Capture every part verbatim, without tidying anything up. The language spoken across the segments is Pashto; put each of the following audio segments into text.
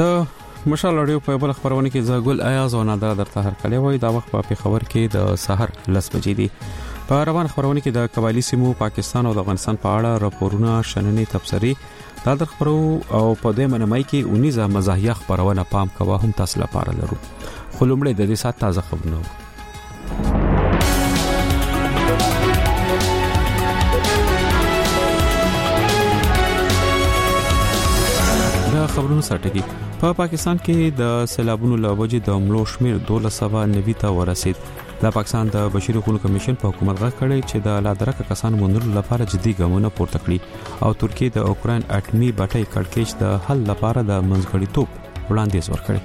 د مشال رادیو په بل خبرونه کې زګل ایاز او نادر درته هر کله وای دا وخت په خبر کې د سحر لس بجې دي. په روان خبرونه کې د قبایلی سیمو پاکستان او د افغانستان په اړه راپورونه شننې تبصري دا در خبرو او په دې منمای کې اونیزه مزاحیه خبرونه پام کوه هم تاسو لپاره لرو. خو لومړی د دې سات تازه خبرونه خبرونه ساتي. په پاکستان کې د سیلابونو لوجې د ملو شمیر دولس سوه نوي ته ورسید. د پاکستان د بشري حقوقو کمیشن په حکومت غږ کړی چې د لادرکه کسان مونږ لپاره جدي ګامونه پورته کړي او ترکیه د اوکرين اټمي بټۍ کړکېچ د حل لپاره د منځګړیتوب وړاندیز ورکړي.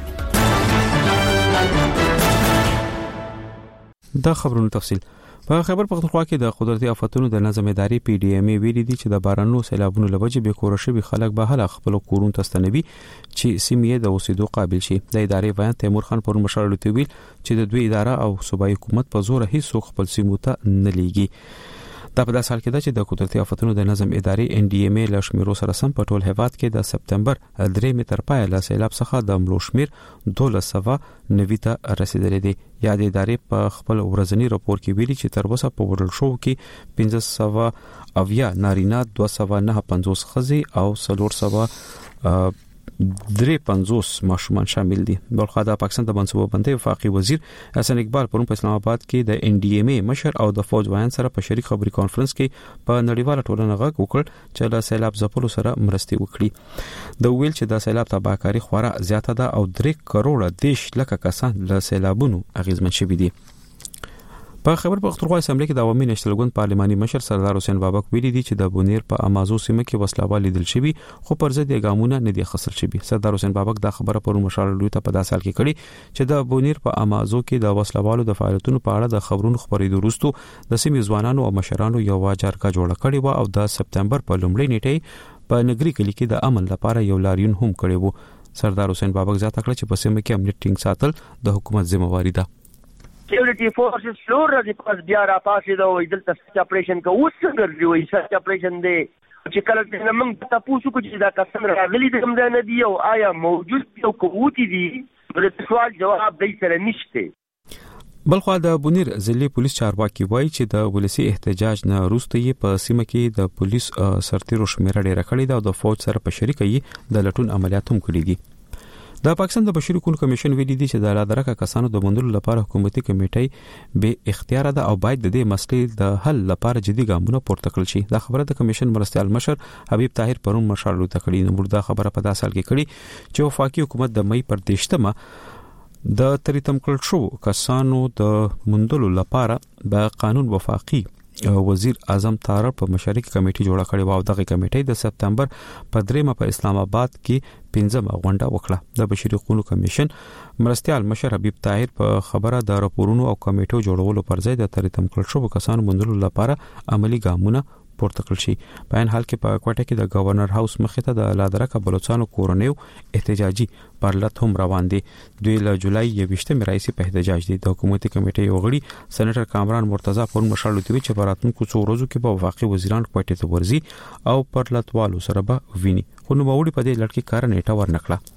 د خبرونو تفصیل په خبر پختونخوا کې د قدرتي آفاتونو د نظم اداري پی ډی ام ای ویلي دي چې د بارانو سیلابونو لوجې به کور شوی خلک به هله خپل کورون تستنوي چې سیمې د اوسېدو قابل شي. د ادارې بیان تیمور خان پر مشر لوي ویل چې د دوی اداره او صوبایي حکومت په زور هیڅ خپل سیمو ته نه لیږي. دا په داسې حال کې ده چې د قدرتي آفاتونو د نظم اداري ان ډي ام ای له شمیرو سره سم په ټول هیواد کې د سپتمبر درې متر پای له سیلاب څخه د ملو شمیر دولس سوه نوي ته رسیدلې دي. یا د ادارې په خپل ورځنی راپور کې ویلي چې تر اوسه په ورل شو کې پنځه سوه اویا نارینه دوه سوه نه پنځوس ښځې او څلور سوه درې پنځوس ماشومان شامل دي. بلخو د پاکستان د منصوبه بندۍ وفاقي وزیر حسن اقبال پرون په اسلام آباد کې د ان ډي ام ای مشر او د فوج وایان سره په شریک خبري کانفرنس کې په نړیواله ټولنه غږ وکړ چې له سیلاب ځپلو سره مرستې وکړي. د ویل چې د سیلاب تباہکاری خورا زیاته ده او درې کروڑه دیش لکه کسان له سیلابونو اغیزمن شوي دي. په خبر پختونخوا اسمبلی کې د عوامي نشنل ګوند پارلماني مشر سردار حسین بابک ویلي دي چې د بونیر په امازو سیمه کې وسلوال لیدل شوی خو پر ضد ګامونه نه دي خسر شوی. سردار حسین بابک دا خبره پر مشال لوی ته په داسال کې کړي چې د بونیر په امازو کې د وسلوالو د فعالیتونو په اړه د خبرونو خبرېدو وروسته د سیمې ځوانانو او مشرانو یو جرګه جوړه کړې و او د سپتمبر په لومړۍ نیټه په نګری کلی کې د امن لپاره یو لاریون هم کړی و. سردار حسین بابک ځا تکړه چې په سیمه کې امنیت ټینګ ساتل د حکومت ذمہواری ده. سیکورټي فورسز فلور راځي پاس بیا را پاسې دا وې دلته سټ اپریشن کو اوس څنګه دی سټ اپریشن دی چې کله چې موږ تاسو کو چې دا کسان راغلي د کوم ځای نه دی او آیا موجود یو قوتي دي د سوال جواب دی سره نشته. بلخو د بونیر ضلعي پولیس چارواکي وایي چې د ولسی احتجاج نه وروسته یې په سیمه کې د پولیس سرتیرو شمیره ډیره کړې ده او د فوج سره په شریکۍ د لټون عملیات هم کړې دي. د پاکستان د بشري حقوقو کمیشن ویلي دي چې د لادرکه کسانو د مندلو لپاره حکومتي کمیټې به اختیار ده او باید د دې مسلې د حل لپاره جدي ګامونه پورته کړل شي. دا خبره د کمیشن مرستيال مشر حبیب طاهر پرون مشال لوي تکړی نو دا خبره په داسال کې کړي چې وفاقي حکومت د مې پر دیشتمه د تریتم کړل شو کسانو د مندلو لپاره د قانون وفاقي وزیر اعظم طارق په مشارکت کمیټه جوړه کړې و او دغه کمیټه د سپتمبر په دریمه په اسلام آباد کې پنځمه غونډه وکړه. د بشري حقوقو کمیشن مرستيال مشر حبیب طاهر په خبره د راپورونو او کمیټو جوړولو پر ځای د تریتم کړل شو کسانو مندلو لپاره عملی ګامونه پورته کړل شي. په ان حال کې په کوټه کې د گورنر هاوس مخې ته د لادرکه بلوچستان کورنیو احتجاجي پرلط هم روان دي. دوی له جولای یوویشتمې راځي په احتجاج دي. د حکومتي کمیټې یو غړي سېنیټر کامران مرتضی پر مشال لوي چې براتونکو څو ورځو کې په وفاقي وزیران کوټه ته ورزي او پرلطوالو سره به ویني خو نو باوړي په دې لړ کې کار نیټه ورنکړه.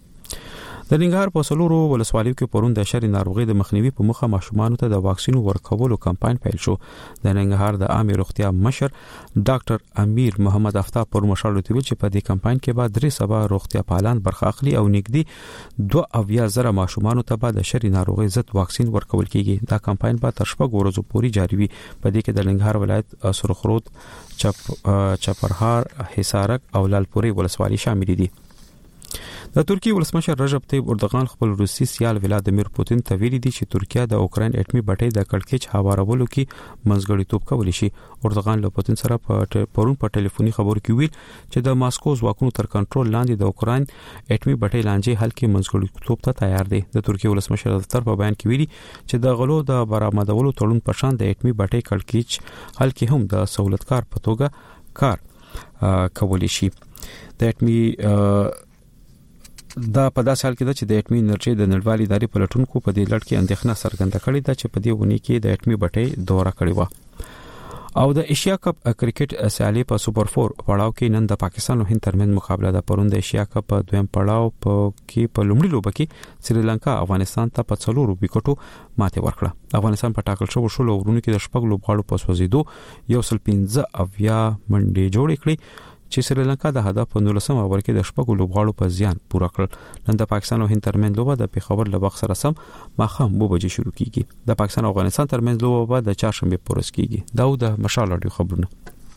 د ننګرهار په سلورو ولسوالیو کې پرون د شری ناروغي د مخنیوي په مخه ماشومان ته د واکسین ورکولو کمپاین پیل شو. د ننګرهار د عامه روغتیا مشر ډاکټر امیر محمد افتاب پر مشال لوي چې په دې کمپاین کې بعد درې سبا روغتیا پالان برخه اخلي او نګدي دوه اویا زره ماشومان ته به د شری ناروغي ضد واکسین ورکول کیږي. دا کمپاین به تر شپږ ورځې پورې جاری وي. په دې کې د ننګرهار ولایت سرخرود چپ چپرهار حصارک او لالپوري ولسوالۍ شامل دي. د ترکیه ولسمشر رجب طیب اردوغان خپل روسي سیال ولادیمیر پوتین ته ویلي دي چې ترکیه د اوکرين اټمي بټۍ د کړکېچ هوارولو کې منځګړیتوب کولی شي. اردوغان له پوتین سره په پرون په ټلیفوني خبرو کې ویل چې د ماسکو ځواکونو تر کنټرول لاندې د اوکرين اټمي بټۍ لانجې حل کې منځګړیتوب ته تیار دي. د ترکیه ولسمشر دفتر په بیان کې ویلي چې د غلو د برآمدولو تړون په شان د اټمي بټۍ کړکېچ حل کې هم د سہولتکار په توګه کار کولی شي. د اټمي دا په داسې حال کې ده چې د اټمي انرژي د نړیوالې ادارې په لټونکو په دې لړ کې اندېښنه څرګنده کړې ده چې په دې ونی کې د اټمي بټۍ دوره کړې و. او د ایشیا کپ کرکټ سیالي په سوپر فور پړاو کې نن د پاکستان او هند ترمنځ مقابله ده. پرون د ایشیا کپ دویم پړاو په کې په لومړي لوبه کې سریلانکا افغانستان ته په څلورو وکټو ماته ورکړه. افغانستان په ټاکل شوی شو لورونو کې د شپږ لوبغاړو په سوځیدو یو سل پنځه اویا منډي جوړ کړي چې سریلانکا د هدف په نولسم اوور کې د شپږ لوبغاړو په زیان پوره کړل. نن د پاکستان او هند ترمنځ لوبه د پیښور له وخت سره سم ماښام اوه بجې شروع کیږي. د پاکستان او افغانستان ترمنځ لوبه د چهارشنبه پورس کیږي. دا د مشال اډیو خبرونه.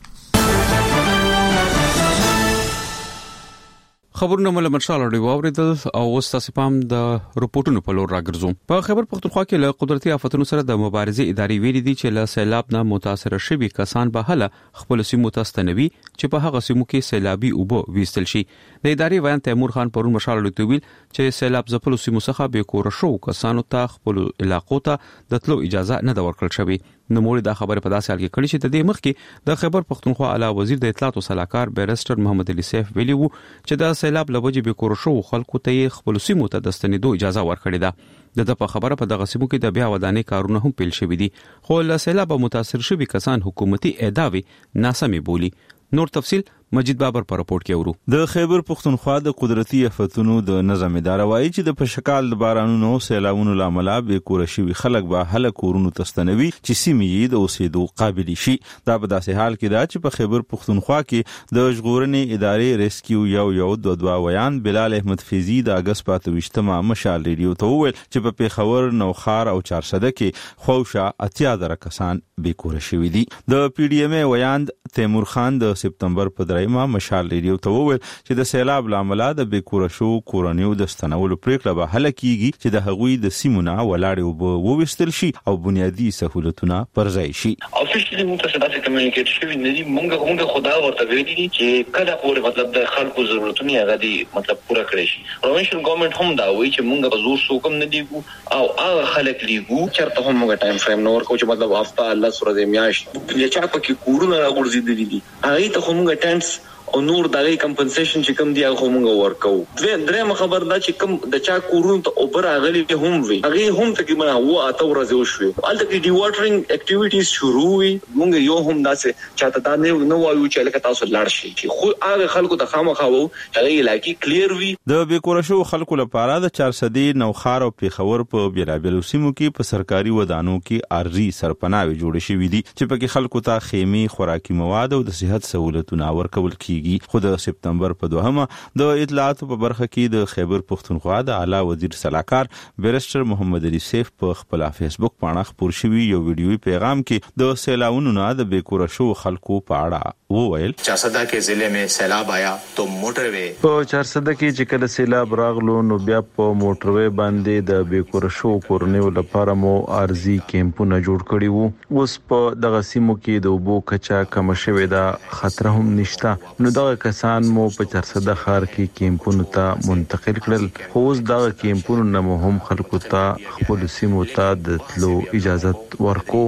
خبرونه مله مشال اډیو اوریدل او وستا سپام د رپورټونو په لور راګرځوم. په خیبر پختونخوا کې له قدرتي آفتونو سره د مبارزې ادارې ویلي دي چې له سیلاب نه متاثر شوي کسان به هله خپل سیمو ته ستنوي چې په هغه سیمو کې سیلابي اوبه ویستل شي. د ادارې ویان تیمور خان پرون مشال اډیو ویل چې سیلاب ځپلو سیمو څخه به کور شو کسانو ته خپل علاقو ته د تلو اجازه نه د ورکړل شوی. نو موري دا خبره په داسې حال کې کړي چې د دې مخ کې د خیبر پختونخوا اعلی وزیر د اطلاعات او صلاحکار بیرسټر محمد علي سیف ویلي وو چې د سیلاب لوجې به کور شو خلکو ته خپل سیمو ته د ستنېدو اجازه ورکړې ده. د په خبره په دغه سیمو کې د بیا ودانې کارونه هم پیل شوي دي خو له سیلاب متاثر شوي کسان حکومتي ادعاوې ناسمې بولي. نور تفصيل مجید بابر پر رپورت کې ورو. د خیبر پختونخوا د قدرتي آفتونو د نظم اداره وایي چې د پشکال د بارانونو سیلاونو لامل به کور شوي خلک به هله کورونو تستنوي چې سیمې د اوسېدو قابل شي. دا په داسې حال کې دا چې په خیبر پختونخوا کې د ژغورنې ادارې ریسکیو یو یو د دوه ویان بلال احمد فیضی د اگست پاتويشتمه مشال ریډیو ته وویل چې په پیښور نوخار او چارسده کې خوشا اتیا در کسان به کور شوي دي. د پی ډی ایم ای ویان تیمور خان د سپتمبر په ما مشال ریډیو ته وویل چې د سیلاب لامل د بیکور شو کورنیو د ستنولو پریکړه به حل کیږي چې د هغوی د سیمونه ولاړ او ووستل شي او بنیادی سہولتونه پرځای شي. افیشلی موږ ته څه کمیونیکیټ شوی نه دي. موږ موږ خدا ورته ویلي چې کله پورې مطلب د خلکو ضرورتونه هغه دي مطلب پوره کړی شي. پروینشل ګورنمنت هم دا وایي چې موږ زور سوکم نه دیګو او هغه خلک لیګو چرته هم موږ ټایم فریم نور کو چې مطلب هفته الله سره د میاشت یا چا پکې کورونه راغورځېدلي دي هغه ته هم موږ ټایم او نور دغه کمپنسیشن چې کوم دی هغه موږ ورکو. درېمه خبر دا چې کوم د چا کورونو ته اوپر اغلی هم وي هغه هم تقریبا و اته ورځې وشوي. الته کې ډي واټرینګ اکټیویټیز شروع وي. موږ یو هم داسې چاته دا نه نو وایو چې لکه تاسو لاړ شئ چې خو هغه خلکو ته خامخا وو هغه علاقې کلیر وي. د بیکور شو خلکو لپاره د چارسدي نوخار او پیښور په بیلابلو سیمو کې په سرکاري ودانو کې ارزي سرپناوي جوړ شوي دي چې پکې خلکو ته خیمه خوراکي مواد او د صحت سہولتونه ورکول کی خو د سپتمبر په دوهمه د اطلاعات په برخه کې د خیبر پختونخوا د اعلی وزیر صلاحکار بیرسټر محمد علي سیف په خپل فیسبوک باندې خبر شوی یو ویډیوي پیغام کې د سیلاونو نه د بیکور شو خلکو په اړه وویل. چارسده کې ضلع में سیلاب آیا تو موټروي په چارسده کې چې کله سیلاب راغلو نو بیا په موټروي باندې د بیکور شو کورنیو لپاره مو ارزي کیمپونه جوړ کړي وو. اوس په دغه سیمو کې د اوبو کچا کم شوې ده خطر هم نشته. نو دغه کسان مو په چارسده ښار کې کیمپونو ته منتقل کړل. خو اوس دغه کیمپونو نه هم خلکو ته خپل سیمو ته د تلو اجازه ورکو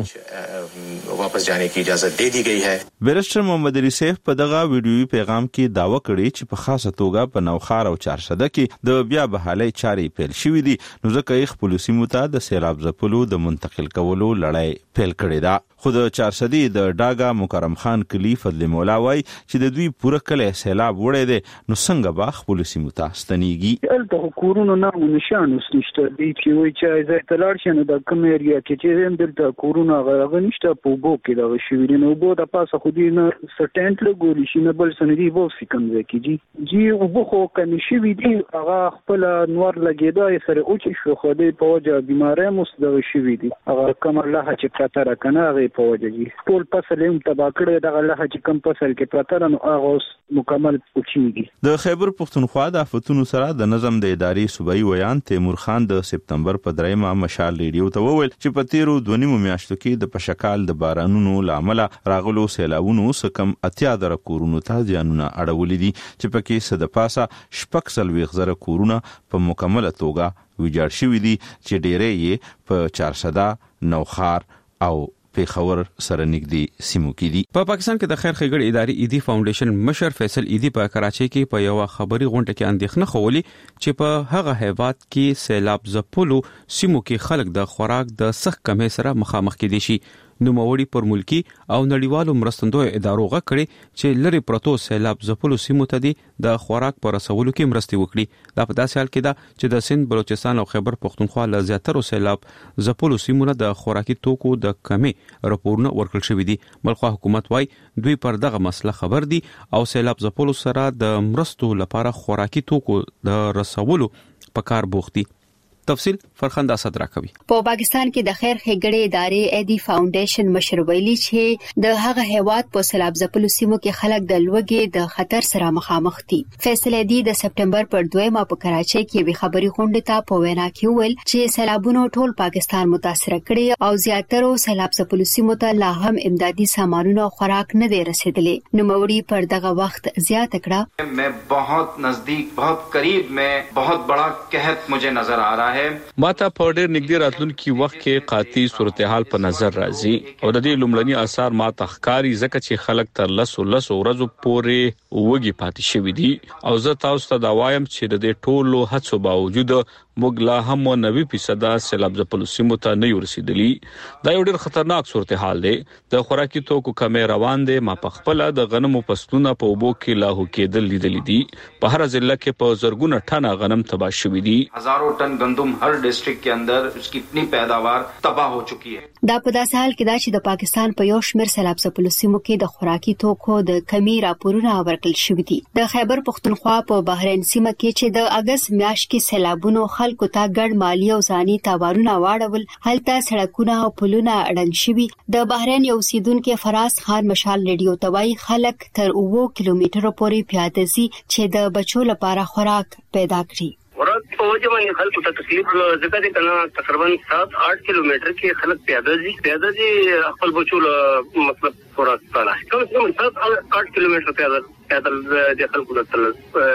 واپس جانے کی اجازت دے دی گئی ہے. بیرسټر محمد علي سیف په دغه ویډیوي پیغام کې داوا کړی چې په خاصه توګه په نوخار او چارسده کې د بیا بحالي چارې پیل شوې دي نو ځکه یې خپل سیمو ته د سیلاب ځپلو د منتقل کولو لړۍ پیل کړې ده. خو د چارسدي د ډاګا مکرم خان کلی فضل مولا وای چې د دوی پوره کله سیلاب وړي دي نو څنګه به خپل سیمو ته ستنيږي. الته کورونو نه نشانه نشته دي چې وای چې زه تلار شنه د کوم ایریا کې چې هم دلته کورونه غوښ نشته په بو کې دا شوی نو بو د پاسه خو دي نه سټنټ له ګوري شي نه بل سندي بو سکم ځکه جی او بو خو کني شي وی دي هغه خپل نور لګیدا سره او چې شو خو دې په وجه بیماری مستدغ شوی دي هغه کوم الله چې پاتره کنه په وجه دي ټول فصل هم تبا کړی دغه له چې کم فصل کې پرتر نو هغه مکمل پوښیږي. د خیبر پختونخوا د آفتونو سره د نظم د ادارې صوبایي ویان تیمور خان د سپتمبر په دریمه مشال ریډیو ته وویل چې په تیرو دوه نیمو میاشتو کې د پشکال د بارانونو لامل راغلو سیلاونو سکم اتیا در کورونو ته ځانونه اړولې دي چې پکې صد پاسه شپږ سلويخ زره کورونه په مکمله توګه ویجاړ شوي دي چې ډېرې یې په چارسده نوخار او پیښور سره نږدې سیمو کې دي. په پاکستان کې د خیر ښېګړې ادارې ایدي فاونډیشن مشر فیصل ایدي په کراچۍ کې په یو خبري غونډه کې اندېښنه خولي چې په هغه هیواد کې سیلاب ځپلو سیمو کې خلک د خوراک د سخت کمۍ سره مخامخ کېدي شي. نوموړي پر ملکی او نړیوالو مرستندوی ادارو غږ کړي چې لری پروتو سیلاب ځپلو سیمو ته دي د خوراک پر رسولو کې مرستې وکړي. دا په داسې حال کې ده چې د سند، بلوچستان او خیبر پختونخوا له زیاترو سیلاب ځپلو سیمو نه د خوراکي توکو د کمی راپورونه ورکړل شوې دي. بلخوا حکومت وايي دوی پر دغه مسله خبر دي او سیلاب ځپلو سره د مرستو لپاره خوراکي توکو د رسولو په کار بوخت دي. تفصیل فرخنده صدرا کوي. په پاکستان کې د خیر ښېګړې ادارې ایدي فاونډیشن مشر ویلي چې د هغه هیواد په سیلاب ځپلو سیمو کې خلک د لوږې د خطر سره مخامخ دي. فیصل ایدي د سپټمبر پر دویمه په کراچۍ کې وی خبري غونډه ته په وینا کې ویل چې سیلابونو ټول پاکستان متاثر کړي او زیاترو سیلاب ځپلو سیمو ته لا هم امدادي سامانونه او خوراک نه دی رسیدلې. نوموړي پر دغه وخت زیات کړه मैं बहुत नजदीक बहुत करीब में बहुत बड़ा कहत मुझे नजर आ रहा है. ماته په ډېر نږدې راتلونکي وخت کې قاطع صورتحال په نظر راځي او د دې لومړني آثار ماته ښکاري ځکه چې خلک تر لسو لسو ورځو پورې وږي پاتې شوي دي او زه تاسو ته دا وایم چې د دې ټولو هڅو باوجود موږ لا هم نوي فیصد سیلاب ځپلو سیمو ته نه ورسېدلی. دا یو ډېر خطرناک صورتحال دی. د خوراکي توکو کمی روان دی. ما په خپل د غنمو فصلونه په اوبو کې لاهو کېدل لیدلې دي. په هر ضلع کې په زرګونه ټنه غنم تباه شوي دي. هزارو ټن گندم हर डिस्ट्रिक्ट के अंदर उसकी इतनी पैदावार तबाह हो चुकी है. دا په داسې حال کې دا چې د پاکستان په یو شمېر سیلاب ځپلو سیمو کې د خوراکي توکو د کمی راپورونه ورکړل شوي دي. د خیبر پختونخوا په بحرین سیمه کې چې د اگست میاشت کې سیلابونو خلکو ته ګډ مالی او ځاني تاوانونه واړول، هلته سړکونه او پلونه اړنګ شوي. د بحرین یو اوسیدونکو فراز خان مشال ریډیو ته وایي خلک تر اوو کیلومترو پورې پیاده ځي چې د بچو لپاره خوراک پیدا کړي. ورځ په وجه باندې خلکو ته تکلیف ذکر دي کنه تقریبا سات آٹھ کیلومتر کې خلک پیاده دي پیاده دي خپل بچو مطلب خوراک پاله کم سے کم سات آٹھ کیلومتر پیاده پیدل د خلکو ته تل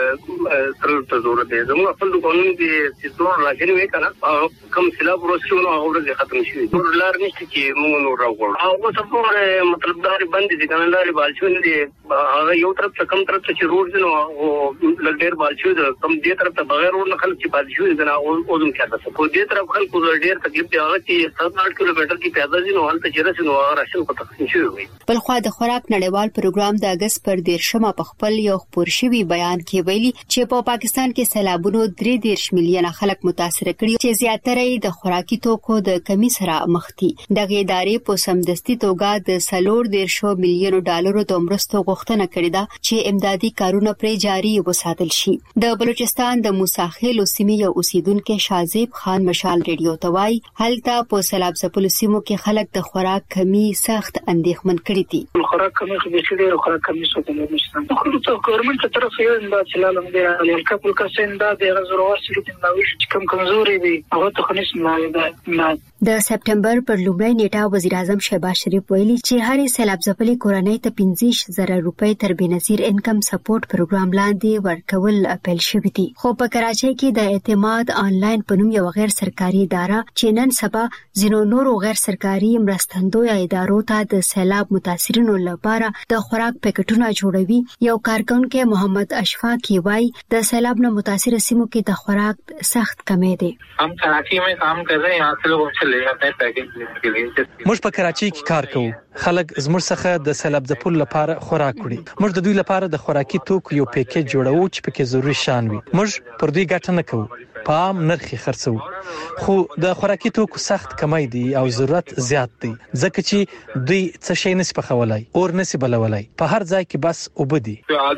ته ضرورت دی. زموږ خپل قانون دی چې څور راځي وي کنه کم سیلاب ورسېونه هغه ورځ ختم شي. نور لار نشته چې موږ نور راوړو او څه په مطلب دا باندې دي کنه لارې بالچون دي هغه یو طرف څخه کم طرف ته چې روډ دی نو او لګډیر بالچو ده کم دې طرف ته بغیر روډ خلک چې پاتې شوي دي او اوزم کېده په دې طرف خلکو ډېر تکلیف دی هغه چې سات آٹھ کیلومتر کې پیاده دي نو هلته چې رسېدو هغه راشن په تقسیم شوی وي. بلخوا د خوراک نړیوال پروګرام د اگست پر دیرشمه په خپل یو خپور شوی بیان کې ویلي چې په پاکستان کې سیلابونو درې دېرش میلیونه خلک متاثر کړي چې زیاتره یې د خوراکي توکو د کمی سره مخ دي. دغه ادارې په سمدستي توګه د سلور دیرشو میلیونو ډالرو د مرستو غوښتنه کړې ده چې امدادي کارونه پرې جاري وساتل شي. د بلوچستان د موساخیل سیمې یو اوسیدونکو شازیب خان مشال ریډیو ته وایي هلته په سیلاب ځپلو سیمو کې خلک د خوراک کمی سخت اندېښمن کړي دي. خوراک کمی خو به ډېر خوراک کمی شو د بلوچستان خو د ګورنمنت طرف یې امداد چلالم دی الکا پل کا سندا د غزروا سړي د نوښت چې کم کمزوري دي هغه ته خنس نه د سپټمبر پر لومړۍ نیټه وزیر اعظم شهباز شریف ویلي چې هر سیلاب ځپلې کورنۍ ته پنځه زره روپۍ تر بنظیر انکم سپورټ پروګرام لاندې ورکول اپیل شوی دی. خو په کراچۍ کې د اعتماد آنلاین په نوم یو غیر سرکاري اداره چې نن سبا ځینو نورو غیر سرکاري مرستندوی ادارو ته د سیلاب متاثرینو لپاره د خوراک پیکټونه جوړوي. یو کارکونکو محمد اشفاق وایي د سیلاب نه متاثر سیمو کې د خوراک سخت کمی دی. हम कराची में काम कर रहे हैं यहाँ से लोग हमसे ले जाते हैं पैकेज लेने के लिए. موږ په کراچۍ کې کار کوو. خلک زموږ څخه د سیلاب ځپلو لپاره خوراک وړي. موږ د دوی لپاره د خوراکي توکو یو پیکیج جوړوو چې پکې ضروري شان وي. موږ پر دوی ګټه نه کوو. په عام نرخ خرڅو خو د خوراکي توکو سخت کمی دی او ضرورت زیات دی ځکه چې دوی څه شي نس پخولای اور نس بلولای په هر ځای کې بس وبدي.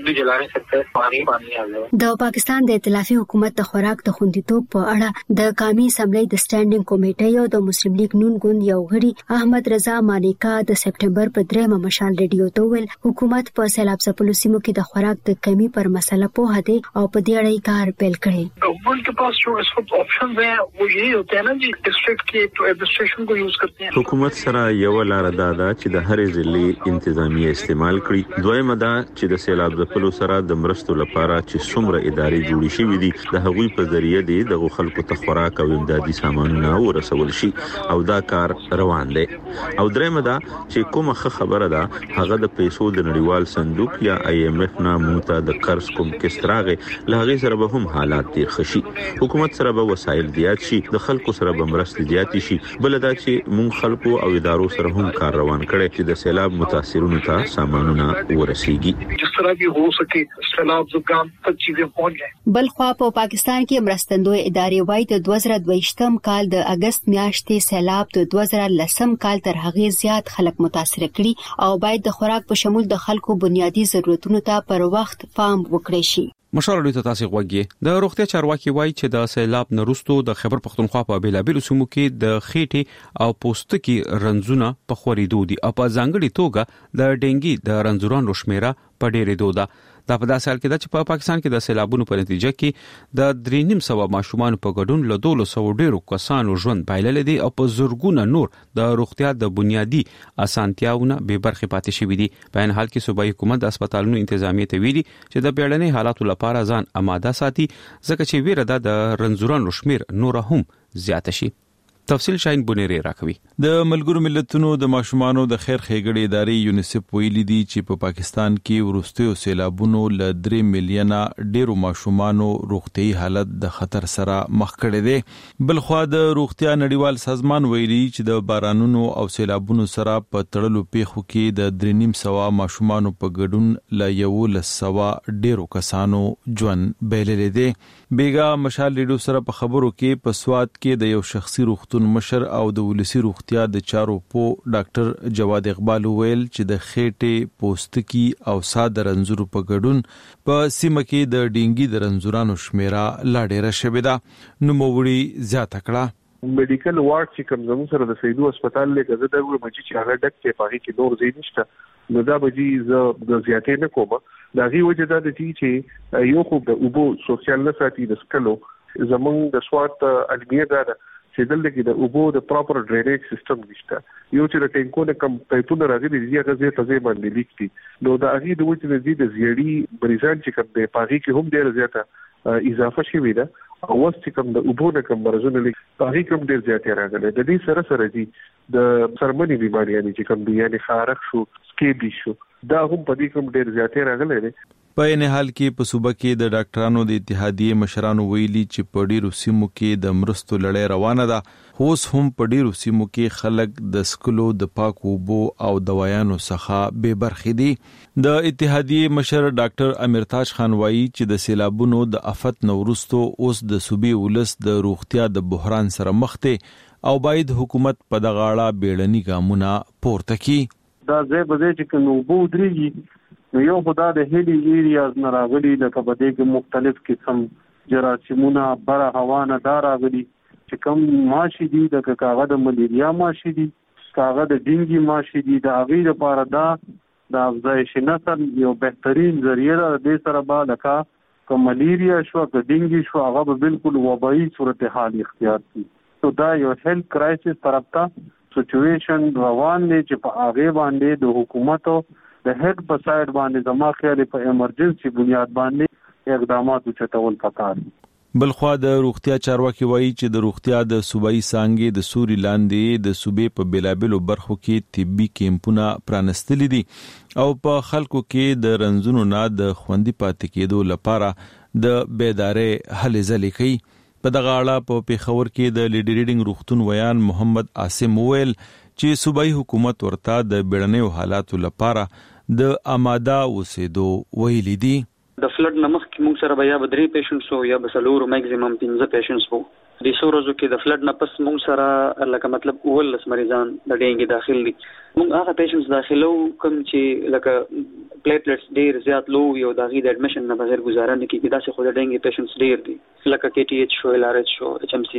د پاکستان د ائتلافي حکومت د خوراک د خوندیتوب په اړه د قومي اسمبلی د سټانډینګ کمیټې او د مسلم لیگ نون ګوند یو غړي احمد رضا مانیکا د سپټمبر په درېمه مشال ریډیو ته ویل حکومت په سیلاب ځپلو سیمو کې د خوراک د کمی پر مسله پوهه دی او په دې اړه کار پیل کړی. ګورنمنت پاس पास जो इस वक्त ऑप्शंस हैं वो यही होते हैं ना जी, डिस्ट्रिक्ट के एडमिनिस्ट्रेशन को यूज करते हैं। حکومت سره یو لار دادا چې د هرې ضلع انتظامی استعمال کړي. دویمه دا چې د سیلاب ځپلو سره د مرستو لپاره چې څومره ادارې جوړې شوې دي د هغوی په ذریعه دي د خلکو ته خوراک او امدادي سامانونه ورسول شي او دا کار روان دی. او درېمه دا چې کومه خبره ده هغه د پیسو د نړیوال صندوق یا آی ایم ایف نه موته د قرض کوم کستراغه لهغه سره به هم حالات ډیر خشي. حکومت سره به وسایل زیات شي، د خلکو سره به مرستې زیات شي. بل دا چې مونږ خلکو او ادارو سره هم کار روان کړي چې د سیلاب متاثرونو ته سامانونه ورسیږي. جس طرح بھی ہو سکے سیلاب زکام تک چیزیں پہنچ جائیں. بلخوا په پاکستان کې مرستندوی ادارې وايي د دوه زره دوه کال د اگست میاشتې سیلاب د دوه زره لس کال تر هغه زیات خلک متاثر کړي او باید د خوراک په شمول د خلکو بنیادی ضرورتونو ته پر وخت پام وکړي شي. مشال ته تاسو غوږی د روغتیا چارواکي وایي چې د سیلاب نرستو د خیبر پختونخوا په بیلابل سیمو کې د خېټې او پوستکي رنځونه په خوريدو دي او په ځانګړي توګه د ډینګي د رنځورانو شمیره په ډېرېدو ده. دا په داسې حال کې ده چې په پاکستان کې د سیلابونو په نتیجه کې د درې نیم سوه ماشومان په ګډون له دوه سوه ډیرو کسانو ژوند بایلل دي او په زورګونه نور د روغتیا د بنیادی اسانتیاونه به برخه پاتې شوې دي. په ان حال کې صوبایي حکومت د هسپتالونو انتظامیه ته ویلي چې د بیړنۍ حالاتو لپاره ځان آماده ساتي ځکه چې ویره ده د رنځورانو شمیر نور هم زیات شي. تفصیل شاین بونیری راکوي. د ملګرو ملتونو د ماشومانو د خیر ښېګړې ادارې یونیسف ویلي دي چې په پاکستان کې وروستیو سیلابونو ل درې میلیونه ډیرو ماشومانو روغتي حالت د خطر سره مخ کړي دي. بلخوا د روغتیا نړیوال سازمان ویلي چې د بارانونو او سیلابونو سره په تړلو پیښو کې د درې نیم سوه ماشومانو په ګډون ل یولس سوه ډیرو کسانو ژوند بایلل دي. بیګا مشال ریډیو سره په خبرو کې په سواد کې د یو شخصي روغتون مشر او د ولسی روغتیا د چارو په ډاکټر جواد اقبال ویل چې د خېټې پوستکی او ساده رنځورو په ګډون په سیمه کې د ډینګي د رنځورانو شمیره لا ډیره شوې ده. نو موړي زیاته کړه. میډیکل وارډ چې کوم زموږ سره د سیدو هسپتال لکه زه دغه مجي چې هغه ډک کې پاره کې نور زی نشته نو دا بجی ز د زیاتې نه کومه دا غي وجه دا دي چې یو خو د اوبو سوشل نساتي د سکلو زمونږ د سواد علمیه دا چې دلته کې د اوبو د پراپر ډرینیج سیستم نشته. یو چې د ټینکونو کم پایپونه راغلي دي هغه ځای ته ځای باندې لیکتي نو دا غي د وجه د د زیړی مریضان چې کوم د پاغي کې هم ډیر زیاته اضافه شوې ده او وس چې کوم د اوبو نه کوم مرزونه لیک پاغي کوم ډیر زیاتې راغلي. د دې سره سره دي د سرمنی بیماریاں چې کوم دي یعنی خارق شو سکیبی شو دا هم په دې کوم ډیر زیاتې راغلي دي. په ان حال کې په صوبه کې د ډاکټرانو د اتحادیې مشرانو ویلي چې په ډیرو سیمو کې د مرستو لړۍ روانه ده. هوس هم په ډیرو سیمو کې خلک د سکلو د پاکو اوبو او دوايانو څخه بے برخې دي. د اتحادیې مشر ډاکټر امرتاج خان وایي چې د سیلابونو د افت نورستو اوس د صوبې ولس د روغتیا د بحران سره مخ ته او باید حکومت په دغه اړه بیړني ګامونه پورته کړي. دا ځای به چې کوم وبو درېږي نو یو خدا د هیلي ایریاز نه راغلي لکه په دې کې مختلف قسم جراثیمونه بره هوا نه دا راغلي چې کوم ماشي دي د کاغه د ملیریا ماشي دي کاغه د ډینګي ماشي دي د هغې لپاره دا د افزایش نسل یو بهترین ذریعه ده. د دې سره به لکه که ملیریا شو که ډینګي شو هغه به بالکل وبایي صورتحال اختیار کړي. نو دا یو هیلث کرایسس طرف ته سچویشن روان دی چې په هغې باندې د حکومتو د هډ په سایډ باندې زما خیال په ایمرجنسي بنیاد باندې اقدامات چتول پکار. بلخوا د روغتیا چارواکي وایي چې د روغتیا د صوبایي څانګې د سوري لاندې د صوبې په بیلابلو برخو کې طبي کیمپونه پرانستلي دي او په خلکو کې د رنځونو نه د خوندي پاتې کېدو لپاره د بیدارۍ هلې ځلې کوي. په دغه اړه په پیښور کې د لیډي ریډینګ روغتون ویان محمد عاصم ویل چې صوبایي حکومت ورته د بیړنیو حالاتو لپاره د آماده اوسېدو ویلي دي. د فلډ نمخ کې موږ سره بیا بدري پیشنټس وو یا بسلور میکسیمم پنځه پیشنټس وو. د سورزو کې د فلډ نه پس موږ سره لکه مطلب ولس مریضان د ډینګي داخل دي. موږ هغه پیشنټس داخلو کوم چې لکه پلیټلیټس ډیر زیات لو یو د غي د اډمیشن نه بغیر گزاره نه کیږي. دا څه خو د ډینګي پیشنټس ډیر دي لکه کې ټي ایچ شو ال ار ایچ شو ایچ ام سی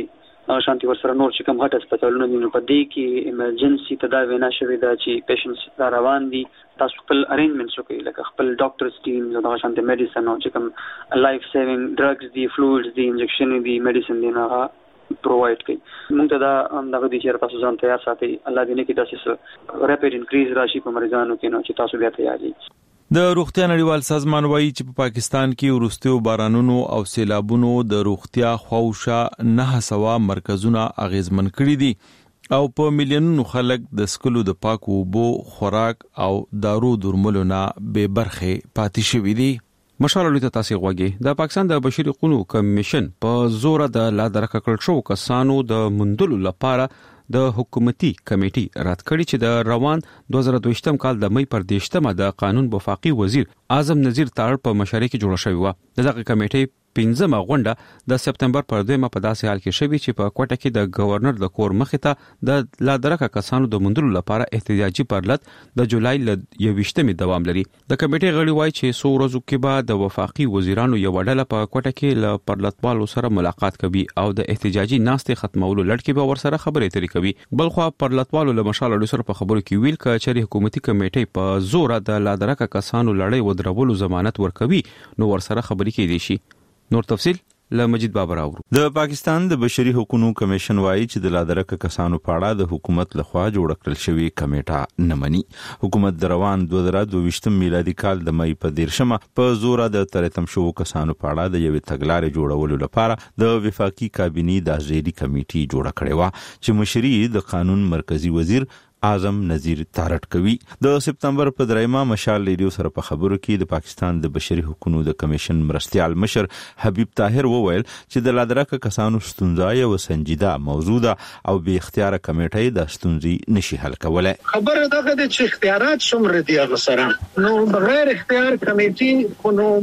شانتي ورسره نور چې کوم هټ هسپتالونه دي نو په دې کې ایمرجنسي تداوی نه شوي دا چې پیشنټس روان دي تاسو خپل ارینجمنټس وکړئ لکه خپل ډاکټرز ټیم دا شانتي میډیسن او چې کوم لایف سیوینګ ډرګز دي فلویډز دي انجکشن دي میډیسن دي نه پرووایډ کړئ موږ ته دا دغه دي چې تاسو ځان تیار ساتئ الله دې نه کړي تاسو ریپیډ انکریز راشي په مریضانو کې نو چې تاسو بیا تیار یې د روغتیا نړیوال سازمان وایي چې په پاکستان کې ورستیو بارانونو او سیلابونو د روغتیا خواوشا نه سوا مرکزونه اغیزمن کړي دي او په میلیونونو خلک د سکلو د پاکو اوبو خوراک او دارو درملو نه بې برخه پاتې شوي دي. مشال لوی ته تاسو غوږی د پاکستان د بشري حقوقو کمیشن په زور د لا درکه کړ شو کسانو د مندلو لپاره د حکومتي کمیټي رات کړی چې د روان دوه زره دوه یم کال د مې پر دیشتمه د قانون وفاقي وزیر اعظم نذیر تاړ په مشارکت کې جوړ شوی و. دغه کمیټي پنځمه غونډه د سپتمبر پر دویمه په داسې حال کې شوی چې په کوټه کې د گورنر د کور مخې ته د لادرکه کسانو د مندلو لپاره احتجاجي پرلط د جولای ل یوویشتمې دوام لري. د کمیټې غړي وایي چې څو ورځې کې بعد د وفاقي وزیرانو یو ډله په کوټه کې ل پرلطوالو سره ملاقات کوي او د احتجاجي ناستې ختمولو لړ کې به ورسره خبرې اترې کوي. بلخو پرلطوالو له مشال لوی سره په خبرو کې ویل ک چې حکومتي کمیټې په زور د لادرکه کسانو لړۍ ودرولو ضمانت ورکوي نو ورسره خبرې کېدي شي. نور تفصيل له مجید بابر اورو. د پاکستان د بشري حقوقو کمیشن وایي چې د لادرکه کسانو په اړه د حکومت لخوا جوړ کړل شوی کمیټه نه مني. حکومت د روان دوه زره دوه یم میلادي کال د مې په دیرشمه په زور د ترتم شو کسانو په اړه د یوې تګلارې جوړولو لپاره د وفاقي کابینې د ځېلي کمیټې جوړ کړې و چې مشري د قانون مرکزی وزیر اعظم نذیر تارټ کوي. د سپتمبر په دریمه مشال ریډیو سره په خبرو کې د پاکستان د بشري حقوقو د کمیشن مرستيال مشر حبیب طاهر وویل چې د لادرکه کسانو ستونزه یو سنجیده موضوع ده او به اختیار کمیټې د ستونزې نشي حل کولای. خبره ده چې اختیارات څومره دي هغه سره نو بغیر اختیار کمیټې کو نو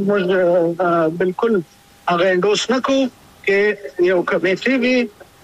موږ بالکل هغه انډوس نکو کې یو کمیټې وی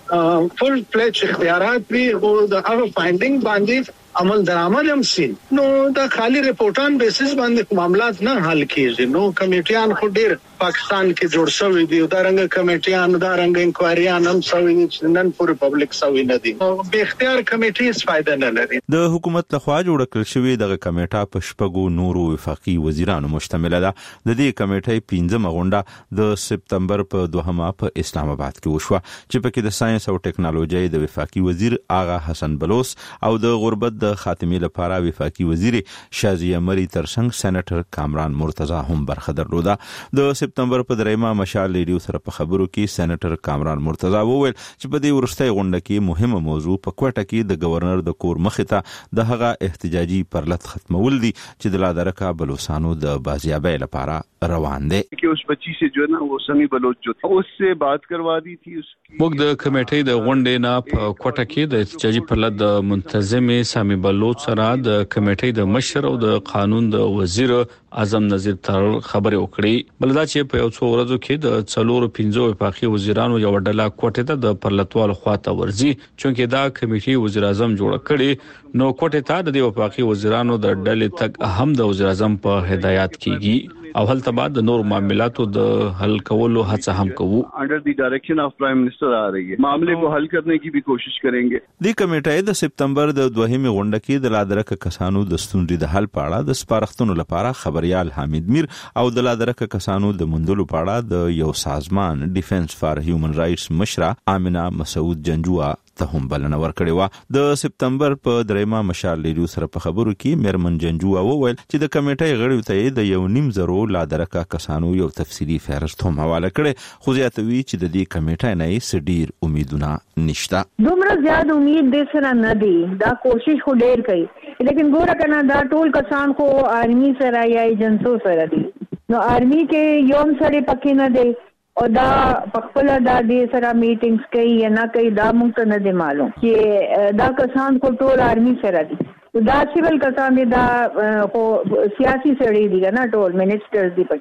فل پلیچ اختیارات بھی او د هغه فایندینګ باندې عمل درآمد هم سي نو دا خالی رپورټان بیسس باندې معاملات نه حل کیږي. نو کمیټیان خو ډیر پاکستان کې جوړ شوی دی دا رنګ کمیټیان دا رنګ انکوایریان هم شوی دي نن پور پبلک شوی نه دي او به اختیار کمیټې څه فائدہ نه لري. د حکومت لخوا جوړ کړل شوی دغه کمیټه په شپږو نورو وفاقي وزیرانو مشتمل ده. د دې کمیټې پنځمه غونډه د سپتمبر په دوهمه په اسلام آباد کې وشوه چې پکې د ساينس او ټیکنالوژي د وفاقي وزیر آغا حسن بلوچ او د غربت د خاتمه لپاره وفاقي وزیر شازیه مری ترڅنګ سېنیټر کامران مرتضی هم برخه درلوده. د سپتمبر په دریمه مشال ریډیو سره په خبرو کې سېنیټر کامران مرتضی وویل چې په دې ورستۍ غونډه کې مهمه موضوع په کوټه کې د گورنر د کور مخې ته د هغه احتجاجي پرلط ختمول دي چې د لادرکه بلوچستانو د بازیابۍ لپاره روان دي. कि उस बच्ची से जो है ना वो समी बलोच जो था उससे बात करवा दी थी. موږ د کمیټې د غونډې نه په کوټه کې د احتجاجي پرلط د منتظمې سامي بلوچ سره د کمیټې د مشر او د قانون د وزیر اعظم نذیر تر خبرې وکړې. بلدا چې په یو څو ورځو کې د څلورو پنځو وفاقي وزیرانو یو ډله کوټه ته د پرلطوال خواته ورځي چې دا کمیټې وزیر اعظم جوړ کړي نو کوټه ته د وفاقي وزیرانو د ډلې تک هم د وزیر اعظم په هدایت کیږي او هلته بعد د نور معاملاتو د حل کولو هڅه هم کوو. انډر دی ډایریکشن اف پرایم منسٹر آ رہی ہے معاملے کو حل کرنے کی بھی کوشش کریں گے. د کمیټې د سپتمبر د دوهمې غونډه کې د لادرکه کسانو د ستونزې د حل په اړه د سپارښتنو لپاره خبريال حامد میر او د لادرکه کسانو د مندلو په اړه د یو سازمان ډیفنس فار هیومن رائټس مشره امینه مسعود جنجوا ته هم بلنه ورکړې و. د سپتمبر په دریمه مشال ریډیو سره په خبرو کې میرمن جنجوا وویل چې د کمیټې غړي ته د یو نیم زرو لادرکه کسانو یو تفصیلی فهرست هم حواله کړي خو زیاتوي چې د دې کمیټې نه یې ډیر امیدونه نشته. دومره زیات امید د سره نه دی دا کوشش خو ډیر کوي لیکن ګوره کنه دا ټول کسان خو آرمي سره یا ایجنسو سره دي نو آرمي کې یوم سره پکې نه دی او دا خپل دا دې سره میټینګز کوي یا نه کوي دا موږ ته نه دی معلوم چې دا کسان خو ټول آرمي سره دي دا سیول کسان دي دا خو سیاسي سړي دي نه ټول منسټرز دي پکې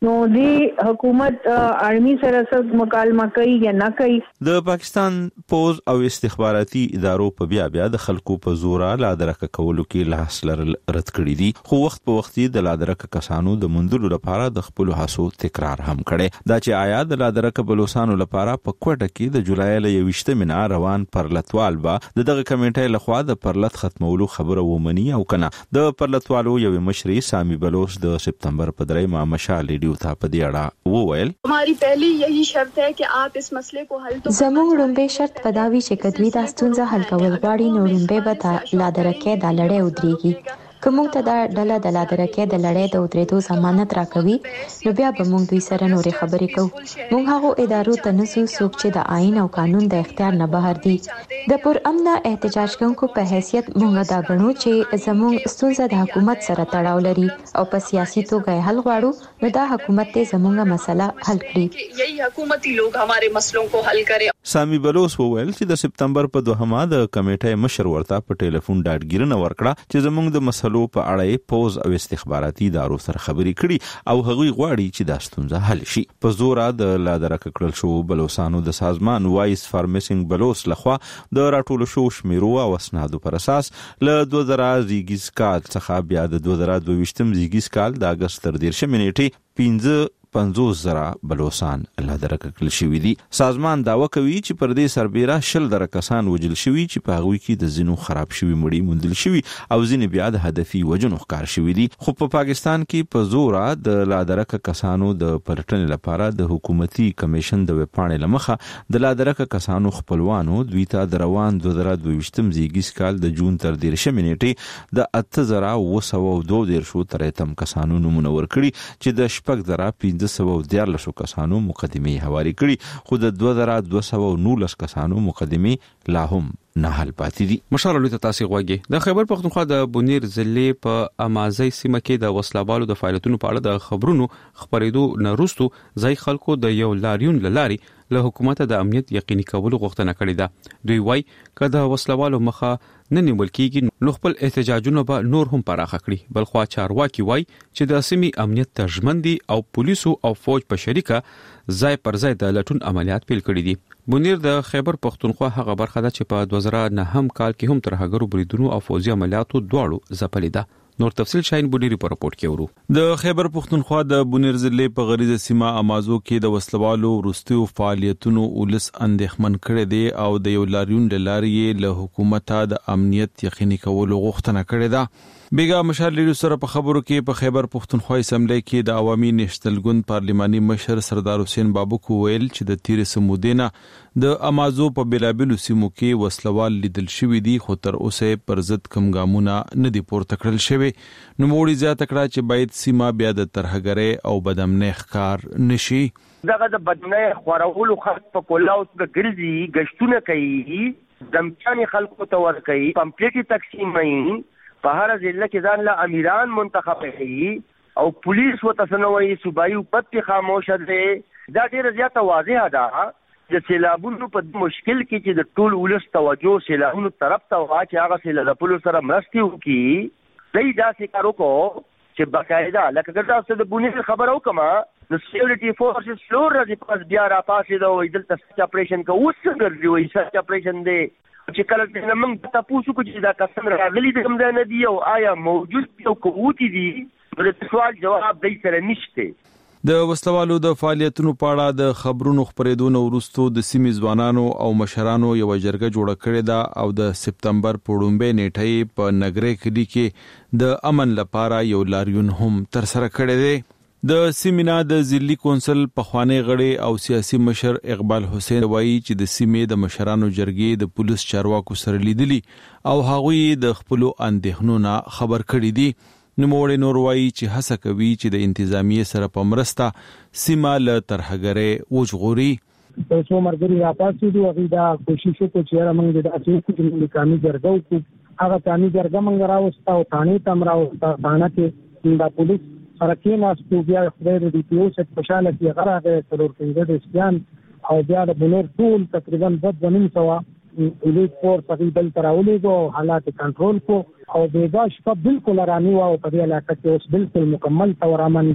نو دی حکومت آرمي سره سره مکالمه کوي یا نه کوي. د پاکستان پوز او استخباراتي ادارو په بیا بیا د خلکو په زور لا درک کولو کې لاس لرل رد کړی دي، خو وخت په وخت د لا درک کسانو د مندلو لپاره د خپل هڅو تکرار هم کړي. دا چې آیا د لا درک بلوسانو لپاره په کوټه کې د جولای ل یوشته منا روان پرلتوال با د دغه کمیټې لخوا د پرلت ختمولو خبره ومني او کنه. د پرلتوالو یو مشري سامي بلوچ د سپتمبر په درې ما مشال تا په دې اړه وویل हमारी पहली यही शर्त है कि आप इस मसले को हल तो زموږ لومبه شرط پداوی چې کدوی د ستونزه حل کول غواړي نو لومبه به لا درکه د لړۍ ودرېږي. کوم ته دا ډله د لا درکه د لړۍ د ودرېدو ضمانت راکوي نو بیا به موږ دوی سره نورې خبرې کوو. موږ هغه ادارو ته نسو څوک چې د آئین او قانون د اختیار نه بهر دي. د پر امن احتجاج کوونکو په حیثیت موږ دا غنو چې زموږ ستونزه د حکومت سره تړاو لري او په سیاسي توګه حل غواړو نو دا حکومت ته زموږه مسله حل کړي. یہی حکومتي لوگ ہمارے مسلوں کو حل کرے. سامي بلوچ وویل چې د سپتمبر په دوهمه د کمیټې مشر ورته په ټلیفون ډاډګیرنه ورکړه چې زموږ د مسلو په اړه پوز او استخباراتي ادارو سره خبرې کړي او هغوی غواړي چې دا ستونزه حل شي. په زوره د لا درک کړل شو بلوسانو د سازمان وایس فارمیسینګ بلوچ لخوا د راټول شو شمیرو او اسنادو پر اساس له دوه زره زیږیز کال څخه بیا د دوه زره دوه ویشتم زیږیز کال د اگست تر دیرشم نیټې پنځه پنځوس زره بلوسان لا درک کړل شوی دي. سازمان داوا کوي چې پر دې سربېره شل زره کسان وجل شوی چې په هغوی کې د زینو خراب شوی مړی موندل شوی او ځینې بیا د هدفي وجنو ښکار شوی دي. خو په پاکستان کې په زوره د لا درک کسانو د پلټنې لپاره د حکومتي کمیشن د وپاڼې لمخه د لا درک کسانو خپلوانو دوی ته د روان دوه زره دوه ویشتم زیږیز کال د جون تر دیرشم نیټې د اته زره اوه سوه دوه دیرشو ترتم کسانو نومونه ورکړي چې د شپږ زره پنځه سوه دیارلسو کسانو مقدمې حواله کړي، خو د دوه زره دوه سوه نولس کسانو مقدمې لا هم نه حل پاتې دي. مشال له تاسو غوږی د خیبر پختونخوا د بونیر ضلع په امازی سیمه کې د وسلوالو د فعالیتونو په اړه د خبرونو خبرېدو نه وروسته ځای خلکو د یو لاریون لاري له حکومت د امنیت یقیني کولو غوښتنه کړې ده. دوی وایي کله وسلوالو مخه نه نیول کېږي نو خپل احتجاجونه به نور هم پراخه کړي. بلخوا چارواکي وایي چې د سیمې امنیت ته ژمن دي او پولیسو او فوج په شریکه ځای پر ځای د لټون عملیات پیل کړي دي. بونیر د خیبر پختونخوا هغه برخه ده چې په دوه زره نهم کال کې هم تر هغه بریدونو او فوجي عملیاتو دواړو ځپلې ده. نور تفصیل شاین بونیری په راپورټ کې ورو. د خیبر پختونخوا د بونیر ضلع په غریزه سیمه امازو کې د وسلوالو وروستیو فعالیتونو ولس اندېښمن کړي دي او د یو لاریون د لارې له حکومت د امنیت یقیني کولو غوښتنه کړې ده. بیګا مشال لیدو سره په خبرو کې په خیبر پختونخوا اسمبلی کې د عوامي نېشنل ګوند پارلماني مشر سردار حسین بابک ویل چې د تیر سمودینه د امازو په بیلابلو سیمو کې وسلوال لیدل شوی دي، خو تر اوسه پر ضد کوم ګامونه نه دي پورته کړل شوی. نو موړي زیاته کړه چې باید سیمه بیا د ترهګرۍ او بدامنۍ ښکار نشي. دغه د بدامنۍ خورولو خلک په کولاوس کې ګرځي، گشتونه کوي، دمچاني خلکو ته ور کوي، پمپلیټي تقسیموي، په هر ضلع کې ځان له امیران منتخب کړي او پولیس وتسنوي صوبایي حکومت خاموش دي. دا ډیره زیاته واضحه ده چې سیلابونو په مشکل کې چې د ټول ولس توجه سیلابونو طرف ته واچي هغه سیلابونو سره مرستي وکړي. دای دا کارو کو چې باقاعده لکه ګرځاو د بونیر خبرو کما د سیکورټي فورسز فلور راځي پاس بیا را پاسې دا وې دلته سچ اپریشن کو اوس څنګه دی سچ اپریشن دی چې کله چې موږ تاسو کو چې دا کسان راغلي د کوم ځای نه دی او آیا موجود دی او کووتی دی د سوال جواب دی سره نشته. د وسلوالو د فعالیتونو په اړه د خبرونو خبرېدو نه وروسته د سیمې ځوانانو او مشرانو یو جرګه جوړه کړې ده او د سپتمبر په لومړۍ نیټه په نګری کلی کې د امن لپاره یو لاریون هم تر سره کړی دی. د سیمینا د ضلعي کونسل پخوانی غړي او سیاسي مشر اقبال حسین وایي چې د سیمې د مشرانو جرګې د پولیس چارواکو سره لیدلي او هغوی د خپل اندېښنو نه خبر کړي دي. نوموړي نور وایي چې هڅه کوي چې د انتظامیې سره په مرسته سیمه له ترهګرۍ وژغوري. څو مرګري راپاسې دي هغوی دا کوشش وکړو چې موږ د داسې وکړو چې موږ قانوني جرګه وکړو. هغه قانوني جرګه موږ راوسته او تانې ته هم راوسته. تانه کې د پولیس سره کېناستو، بیا خدای د ډي پي او څخه خوشحاله چې هغه راغی څلور پنځه دېرشیان او بیا د بونیر ټول تقریبا دوه نیم سوه پولیس فورس هغوی دلته راولېږو او حالات کنټرول کړو او بېګا شپه بلکل ارامي وه او په دې علاقه کې اوس بلکل مکمل طور امن دی.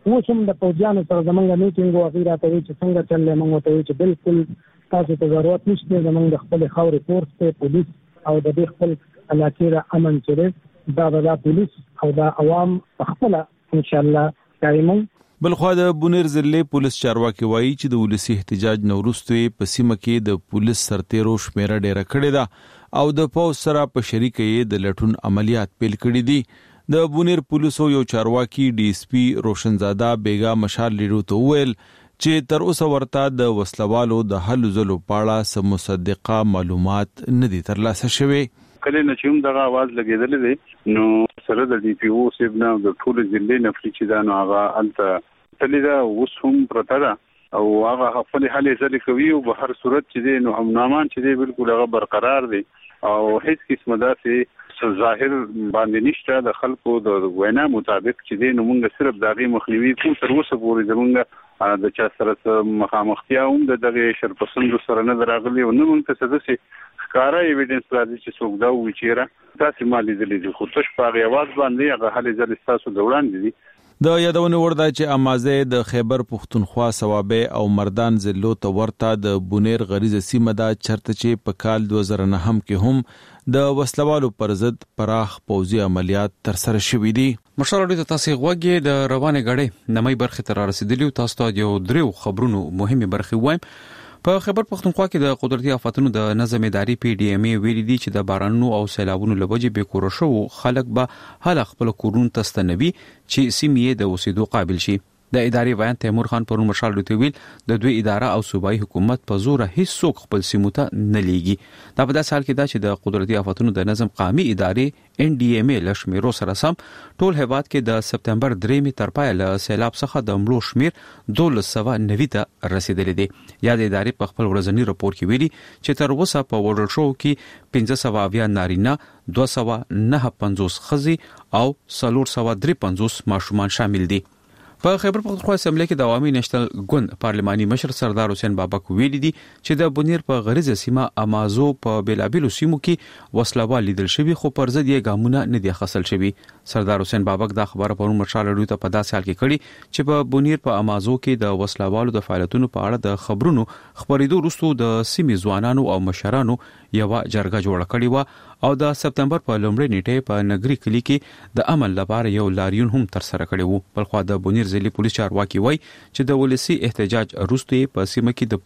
اوس هم د فوجیانو سره زمونږ میټینګ او غیره ته چې څنګه چلې موږ ته چې بالکل تاسو ته ضرورت نشته زمونږ د خپل خاورې فورس ته پولیس او د دې خپل علاقې را امن چره دا د پولیس او د عوام خپل ان شاء الله قائمون. بلخوا د بونیر ضلع پولیس چارواکي وایي چې د ولسی احتجاج نورستوي په سیمه کې د پولیس سرتیرو شمیره ډیره کړې ده او د پولیس سره په شریکه د لټون عملیات پیل کړي دي. د بونیر پولیسو یو چارواکي ډي اس پی روشنزاده بیگا مشال لیډو ته ویل چې تر اوسه ورته د وسلوالو د حل زلو پاړه سم مصدقه معلومات نه دي ترلاسه شوي. کله نه چې هم دغه आवाज لګیدل دي نو سره د ډي پی او سیبنا د ټول ضلع نفري چې دا نو هغه انت تلیدا وسوم پرتره او هغه خپل حالې ځلې کوي او په هر صورت چې دی نو امنامان چې دی بالکل هغه برقرار دي او هیڅ قسمه داسې ظاهر باندې نشته د خلکو د وینا مطابق چې دی نو موږ صرف دغه مخنیوي کوو تر اوسه پورې زموږ د چا سره مخامختیا هم د دغه شرپسندو سره نه راغلي او نه موږ ته څه داسې ښکارا ایویډنس راځي چې څوک دا وایي چې تاسو مالي دلی خو تاسو په هغه आवाज باندې هغه حالې ځل تاسو د وړاندې دي. د یادونه ورده چې امازه د خیبر پختونخوا ثوابه او مردان ضلعو ته ورته د بونیر غریزه سیمه دا چرته چې په کال دوه زره نه هم کې هم د وسلوالو پر ضد پراخ پوځي عملیات تر سره شوې دي. مشرانو ته تاسو غوږی د روانه غړې نمای برخه تر رسیدلی تاسو ته یو دریو خبرونو مهمه برخه وایم. په خیبر پختونخوا کې د قدرتي آفاتونو د نظم اداري پی ډي ام ای ویلي دي چې د بارانونو او سیلابونو لوجې به کور شو خلک به هله خپل کورون تستنوي چې سیمې د اوسېدو قابل شي. د اداري ویان تیمور خان پرون مشال لوي ویل د دوی اداره او صوبایي حکومت په زور هیڅ څوک خپل سیمو ته نه لیږي. دا په داسې حال کې دا چې د قدرتي آفاتونو د نظم قامي ادارې ان ډي ام ای لشمیرو سره سم ټول هیواد کې د سپتمبر درې تر پای له سیلاب څخه د مړو شمیر دوه سوه نوي ته رسیدلی دی. یا د ادارې په خپل ورځنی راپور کې ویلي چې تر اوسه په وډل شو کې پنځه سوه اویا نارینه دوه سوه نهه پنځوس ښځې او څلور سوه درې پنځوس ماشومان شامل دي. په خیبر پختونخوا اسمبلی کې د عوامي نېشنل ګوند پارلماني مشر سردار حسین بابک ویلي دي چې د بونیر په غریزه سیمه امازو په بیلابیلو سیمو کې وسلوال لیدل شوی خو پر ضد یې ګامونه نه دي اخیستل شوي. سردار حسین بابک دا خبره پرون مشال لوي ته په داسې حال کې کړي چې په بونیر په امازو کې د وسلوالو د فعالیتونو په اړه د خبرونو خبرېدو وروسته د سیمې ځوانانو او مشرانو یو جرګه جوړه کړې و او د سپتمبر په لومړۍ نیټه په نګری کلی کې د عمل لپاره یو لاریون هم تر سره کړی وو. بلخوا د بونیر ضلع پولیس چارواکي وایي چې د ولسی احتجاج وروسته په سیمه کې د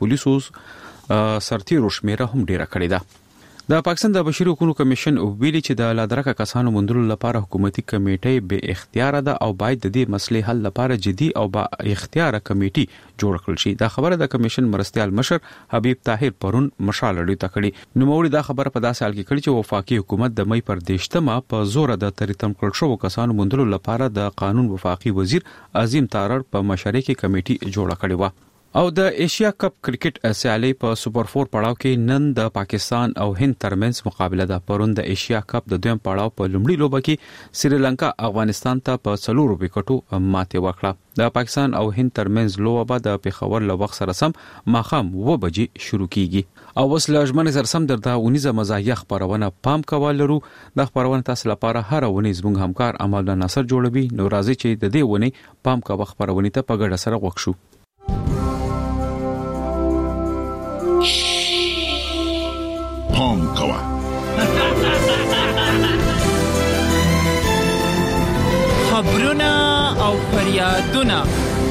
پولیسو سرتیرو شمیره هم ډیره کړې ده. د پاکستان د بشري حقوقو کمیشن ویلي چې د لادرکه کسانو مندلو لپاره حکومتي کمیټه به اختیار ده او باید د دې مسلې حل لپاره جدي او با اختیار کمیټه جوړ کړل شي. دا خبره د کمیشن مرستيال مشر حبیب طاهر پرون مشال لوي تکړي نو موري دا خبره په داسې حال کې کړي چې وفاقي حکومت د مې پر دیشتمه په زور د تریتم کړل شو کسانو مندلو لپاره د قانون وفاقي وزیر عظیم تارړ په مشرۍ کې کمیټه جوړه کړې و. او د ایشیا کپ کرکټ سیالي په سوپر فور پړاو کې نن د پاکستان او هند ترمنځ مقابله ده. پرون د ایشیا کپ د دویم پړاو په لومړي لوبه کې سریلانکا افغانستان ته په څلورو وکټو ماتې وکړه. د پاکستان او هند ترمنځ لوبه د پیښور له وخت سره سم ماخام و بجې شروع کیږي. او اوس لږمن زر سم درته ونیزه مزاحیه خبرونه پام کول لرو. د خبرونه تاسو لپاره هر ونی زموږ همکار امال ناصر جوړوي. نو راځي چې د دې ونی پام کاوه خبرونه ته په ګډه سره وښو. پام کوه خبرونه او فریادونه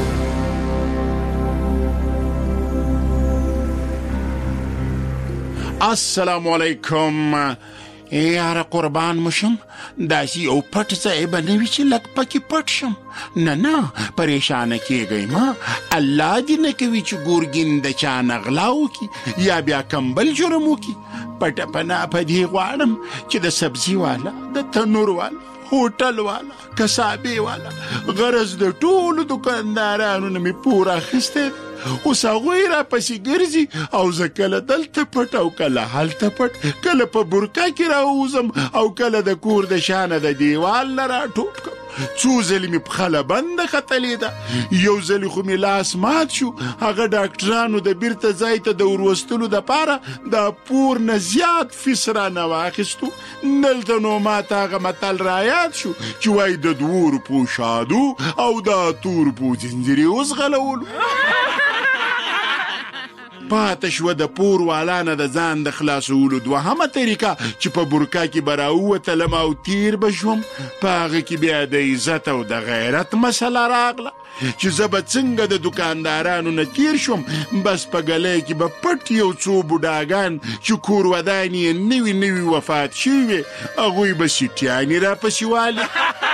السلام علیکم. یاره قربان مشم داسې یو پټ ځای به نه وي چې لږ پکې پټ شم. نه نه پریشانه کېږئ ما الله دې نه کوي چې ګورګین د چا نه غلا وکړي یا بیا کمبل جرم وکړي. پټه پناه په دې غواړم چې د سبزي والا د تنور والا هوټل والا کسابې والا غرض د ټولو دکاندارانو نه مې پور اخیستی اوس هغوی را پسې ګرځي او زه کله دلته پټ او کله هلته پټ کله په برکا کې راووځم او کله د کور د شانه د دیوال نه راټوپ کړم. څو ځلې مې پخله بنده ختلې ده. یو ځلې خو مې لاس مات شو. هغه ډاکټرانو د بیرته ځای ته د وروستلو دپاره د پور نه زیات فیس رانه واخیستو. دلته نو ماته هغه متل رایاد شو چې وایي د دوو روپو شادو او د اتو روپو ځنځیر یې وزغلولو. پاته شوه د پور والانه د ځان د خلاصولو دوهمه طریقه چې په برکا کې به راووتلم او تیر به شوم. په هغه کې بیا د عزت او د غیرت مسله راغله چې زه به څنګه د دکاندارانو نه تیر شوم. بس په ګلی کې به پټ یو څو بوډاګان چې کور ودانې یې نوي نوي وفات شوي وې هغوی به سیټیانې راپسې والي.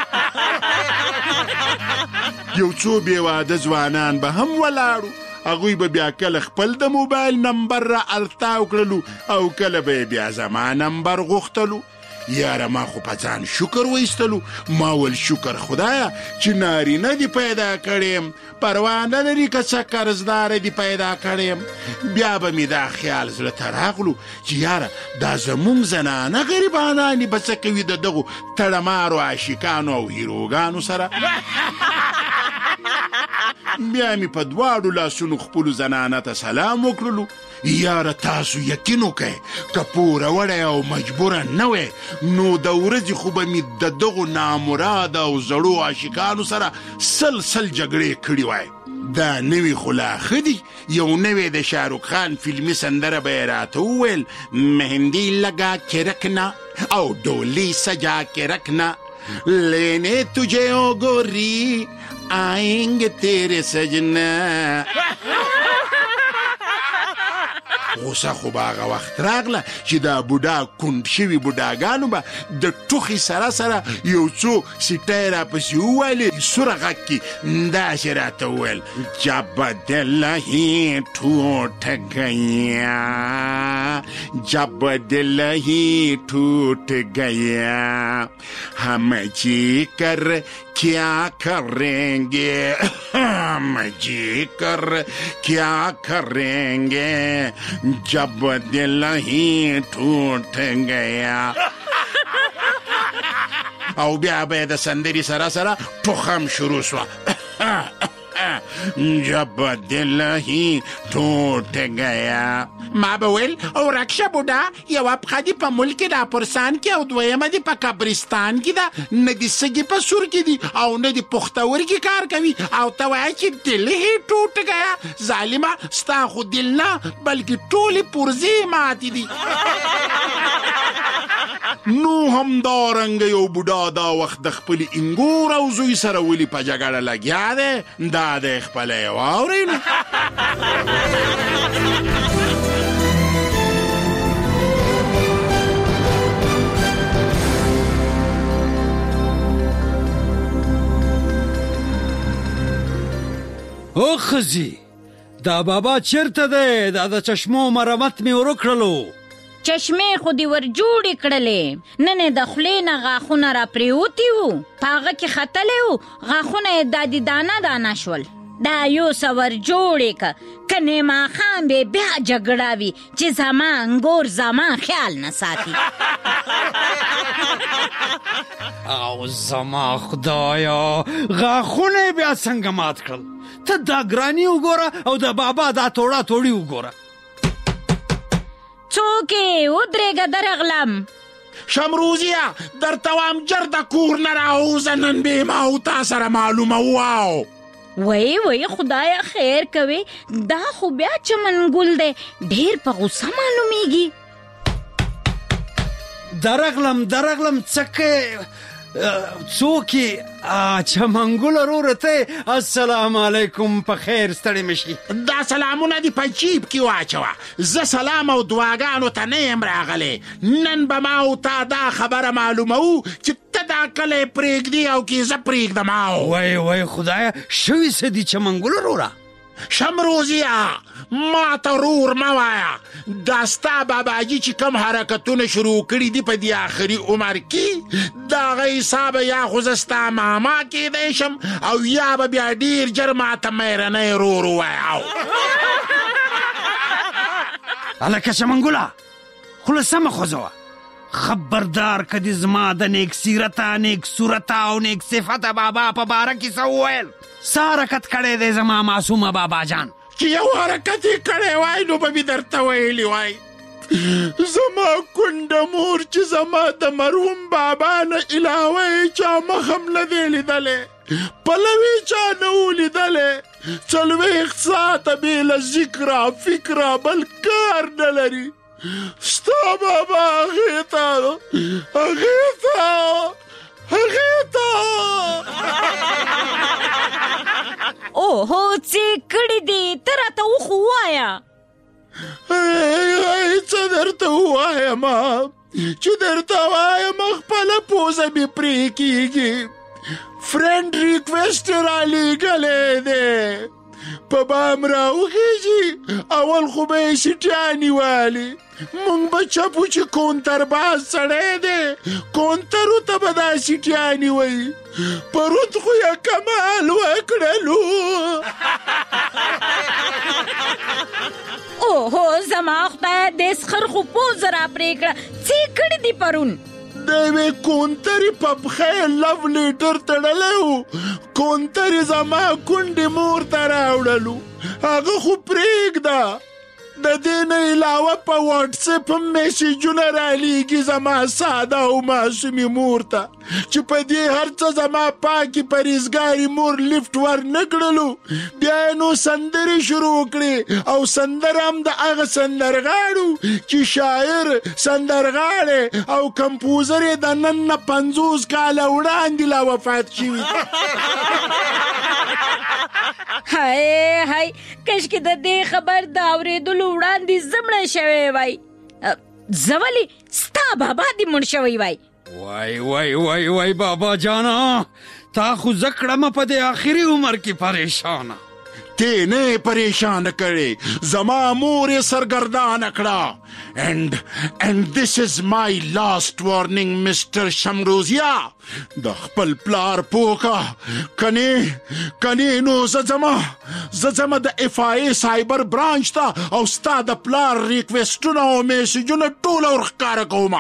یو څو بې واده ځوانان به هم ولاړو. هغوی به بیا کله خپل د موبایل نمبر را التاو کړلو او کله به بیا زما نمبر غوښتلو. یاره ما خو په ځان شکر وایستلو. ما ول شکر خدایا چې نارینه دې پیدا کړیم، پروا نه لري که څه قرضداره دې پیدا کړیم. بیا به مې دا خیال زړه ته راغلو چې یاره دا زمونږ زنانه غریبانانې به څه کوي د دغو تړمارو عاشقانو او هیروګانو سره. بیا مې په دواړو لاسونو خپلو زنانه ته سلام وکړلو. یاره تاسو یقین وکئ که پوره وړی او مجبوره نه وی نو د ورځې خو به مې د دغو نامراده او زړو عاشقانو سره سل سل جګړې کړي وای. دا نوی خو لا ښه دي. یو نوی د شاهرخ خان فلمي سندره به یې راته وویل مهندی لگا که رکنا او ډولی سجا که رکنا لینے تجھے او گوری آئیں گے تیرے سجنا. غوسه خو به هغه وخت راغله چې دا بوډا کونډ شوي بوډاګانو به د ټوخي سره سره یو څو سیټۍ راپسې وویلې. سوره غږ کې داسې راته وویل جب دل ہی ٹوٹ گیا جب دل ہی ٹوٹ گیا ہم جی کر کیا کریں گے ہم جی کر کیا کریں گے جب دل ہی ٹوٹ گیا. او بیا به د سندري سره سره ټوخم شروع شوه. جب دل هی ټوټ گیا. ما به ویل او رکشه بوډا یوه پښه دې په ملک کې دا پرسان کې او دویمه دې په قبرستان کې ده. نه دې سږي په سور کې دي او نه دې پښتورګي کار کوي او ته وایې چې دل هی ټوټ گیا. ظالمه ستا خو دل نه بلکې ټولې پرزې ماتې دي. نو همدارنګه یو بوډا دا وخت د خپلې انګور او زوی سره ولي په جګړه لګیا دی. دا د خپله یې واورئ نو. او ښځې دا بابا چېرته دی؟ دا د چشمو مرمت مې ورکړلو. چشمې خو دې ور جوړې کړلې. نن یې د خولې نه غاښونه را پرېوتي وو، په هغه کې ختلی وو، غاښونه یې دادي دانه دانه شول. دا یو څه ور جوړې که کنې ماښام به بیا جګړه وي چې زما انګور زما خیال نه ساتي. او زما خدایا غاښونه یې بیا څنګه مات کړل؟ ته دا ګراني وګوره او د بابا دا توړه توړي وګوره. څوک یې ودرېږه درغلم. شمروزیه درته وایم جر د کور نه راوځه نن به ما او تا سره معلومه واو. وای وای خدایا خیر کوي. دا خو بیا چمن ګل دی ډېر په غوسه معلومیږي. درغلم درغلم څکه څوک چمنګل وروره ته السلام علیکم په خیر ستړی مشي. دا سلامونه دې په جیب کې واچوه. زه سلام او دعاګانو ته نه یم راغلی. نن به ما او تا دا خبره معلوموو چې ته دا کله پرېږدي او کې زه پرېږدم. وای وای خدایا شوي څه دي چمنګل وروره؟ شمروزیه ما ته رور مه وایه. دا ستا باباجي چې کم حرکتونه شروع کړي دي په دې آخري عمر کې د هغه حسابه یا خو زه ستا ماما کېدی شم او یا به بیا ډېر ژر ما ته میرنی رور ووایه. هلکه چمنګله خوله سمه خوځوه. خبردار کدی زما د نیک سیرته نیک صورته او نیک صفته بابا په باره کې څه وویل څه حرکت کړی دی زما معصومه بابا جان چې یو حرکت یې کړی وای نو به مې درته ویلي وای زما کونډه مور چې زما د مرحوم بابا نه علاوه یې چا مخ هم نه دی لیدلی پلوي چا نه و لیدلی څلوېښت ساعته بې له ذکره فکره بل کار نه لري ستا بابا هغې ته هغې ته هغې ته اوهو څه کړي دي ته راته وخو ووایه څه درته ووایم چې درته وایم خپله پوزه مې پرې کېږي فرینډ ریکویسټ یې رالیږلی دی په بام راوخېږي اول خو به یې سیټیانې والي مونږ به چپو چې کونترباز سړی دی کونترو ته به دا سیټیانې وایي پرون خو یې کمال وکړلو اوهو زما خدای دې سخر خو پوزه را پرې کړه څه کړي دي پرون د یوې کونترې په پښه یې لو لیټر تړلی و کونترې زما کونډې مور ته راوړلو هغه خو پرېږده د دې نه علاوه په واټساپ هم میسیجونه رالیږي زما ساده او معصومې مور ته چې په دې هر څه زما پاکې پرهیزګارې مور لیفټ ورنه کړلو بیا یې نو سندرې شروع کړې او سندره هم د هغه سندرغاړو چې شاعر سندرغاړی او کمپوزر یې د نن نه پنځوس کاله وړاندې لا وفات شوي هی هی کشکې د دې خبر د اورېدلو وړاندې زمړه شوی وای زه ولې ستا بابا دې مړ شوی وای وای وای وای وای بابا جانا تا خو زه کړمه په دې آخري عمر کې پریشانه ته نه پریشان کړې زما مور یې سرګردانه کړه and and this is my last warning Mister شمروزیا د خپل پلار پوکا کني کني نو زما زما د اف آی ای سایبر برانچ ته او ستا د پلار ریکویسټونه او میسیجونه ټول ورښکاره کوم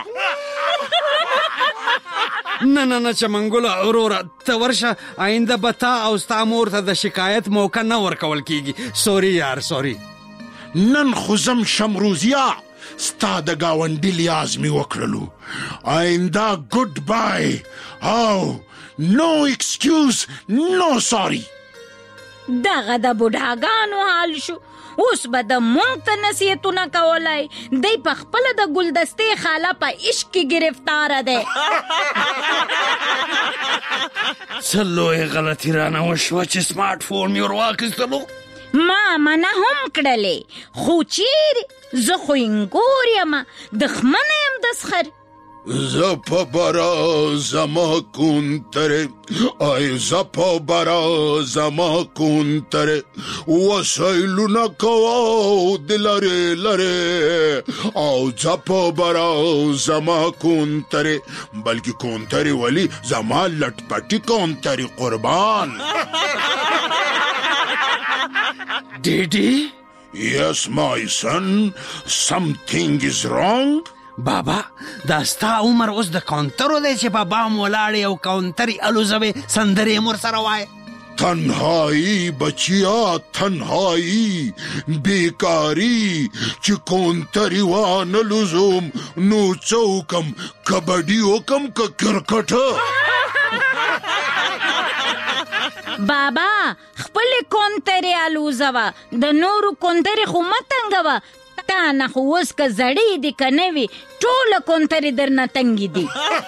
نه نه نه چمنګوله وروره ته ورشه آینده به تا او ستا مور ته د شکایت موقع نه ورکول کیږي سوري یار سوري نن خو زم شمروزیا ستا د ګاونډي لیاز مې وکړلو آینده ګډ بای او نو ایکسکیوز نو سوري دغه د بوډاګانو حال شو اوس به د مونږ ته نصیحتونه کولای دی په خپله د ګلدستې خاله په عشق کې ګرفتاره دی څه لویه غلطي رانه وشوه چې سمارټ فون مې ور واخیستلو ما منه هم کړلې خو چیرې زه خو انګور یم دښمنه یم د سخر زپا برا زما کونتره ای زپا برا زما کونتره وسایلونه کوو د لرې لرې او زپا برا زما کونتره بلکې کونتره ولی زما لټپټي کونتره قربان ډیډي Yes my son something is wrong بابا دا ستا عمر اوس د کاونټرو دی چې په بام ولاړې او کاونټرې الوزوې سندرې مور سره وایې تنهایی بچیا تنهایی بیکاری چې کاونټرې وانه لزوم نو څوکم کبډي وکم که کرکټه بابا خپلې کونترې الوزوه د نورو کونترې خو مه تنګوه تا نه خو اوس که زړې دي که نه وي ټوله کونترې درنه تنګې دي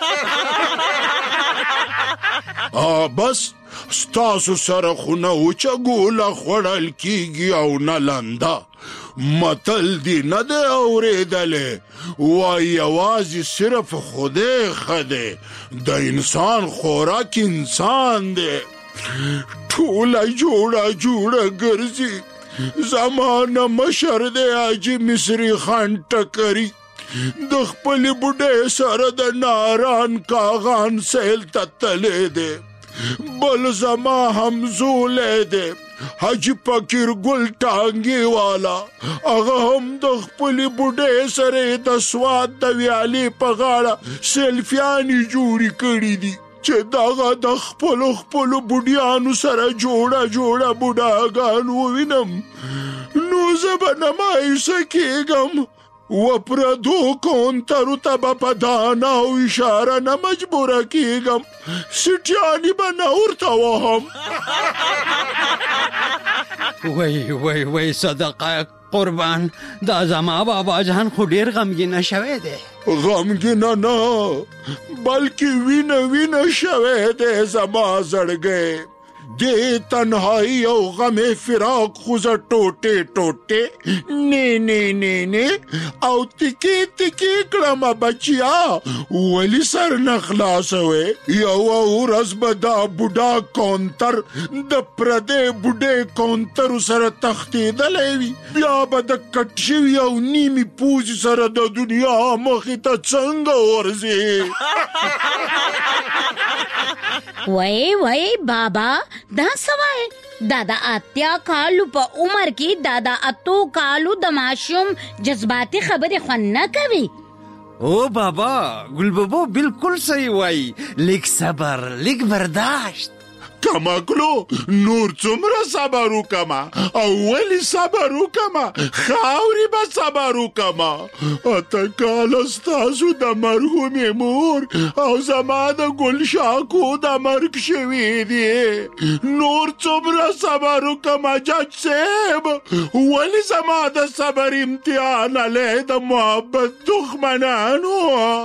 بس ستاسو سره خو نه وچه ګوله خوړل کیږي او نه لنده متل دی نه دی اورېدلی وایي یوازې صرف خدای ښه دی د انسان خوراک انسان دی ټوله جوړه جوړه ګرځي زمانه مشر دی حاجي مصري خان ټکري د خپلې بوډۍ سره د ناران کاغان سیل ته تلی دی بل زما همزولی دی حاجی فقیر ګل ټانګي والا هغه هم د خپلې بوډۍ سره د سوات د ویالې په غاړه سیلفیانې جوړې کړي دي چې دغه د خپلو خپلو بوډیانو سره جوړه جوړه بوډاګان ووینم نو زه به نه مایوسه کېږم و پردو کونترو ته به په دانا او اشاره نه مجبوره کېږم سټیانې به نه ورته وهم وای وای وای صدقه قربان دا زما بابا جان خو ډېر غمګینه شوی دی غمګینه نه بلکې وینه وینه شوی دی زما زړګی دې تنهایی او غم فراق خو زه ټوټې ټوټې نه نه نه نه او تکې تکې کړم بچیا ولې سر نه خلاصوې یو ورځ به دا بوډا کونتر د پردې بوډۍ کونترو سره تښتېدلی وي بیا به د کټ شوي او نیمې پوزې سره د دنیا مخې ته څنګه ورځې وای وای بابا دا سوای دا د اتیا کالو په عمر کې دا د اتو کالو د ماشوم جذباتي خبرې خوند نه کوي او بابا ګل بابا بالکل صحیح وای لیک صبر لیک برداشت کمکلو نور څومره صبر وکما او ولی صبر وکما خاوري به صبر وکما اته کال ستاسو د مرحومې مور او زما د ګل شاکو د مرګ شوي دي نور څومره صبر وکما جج صاحب ولی زما د صبر امتحان علی د محبت دښمنانو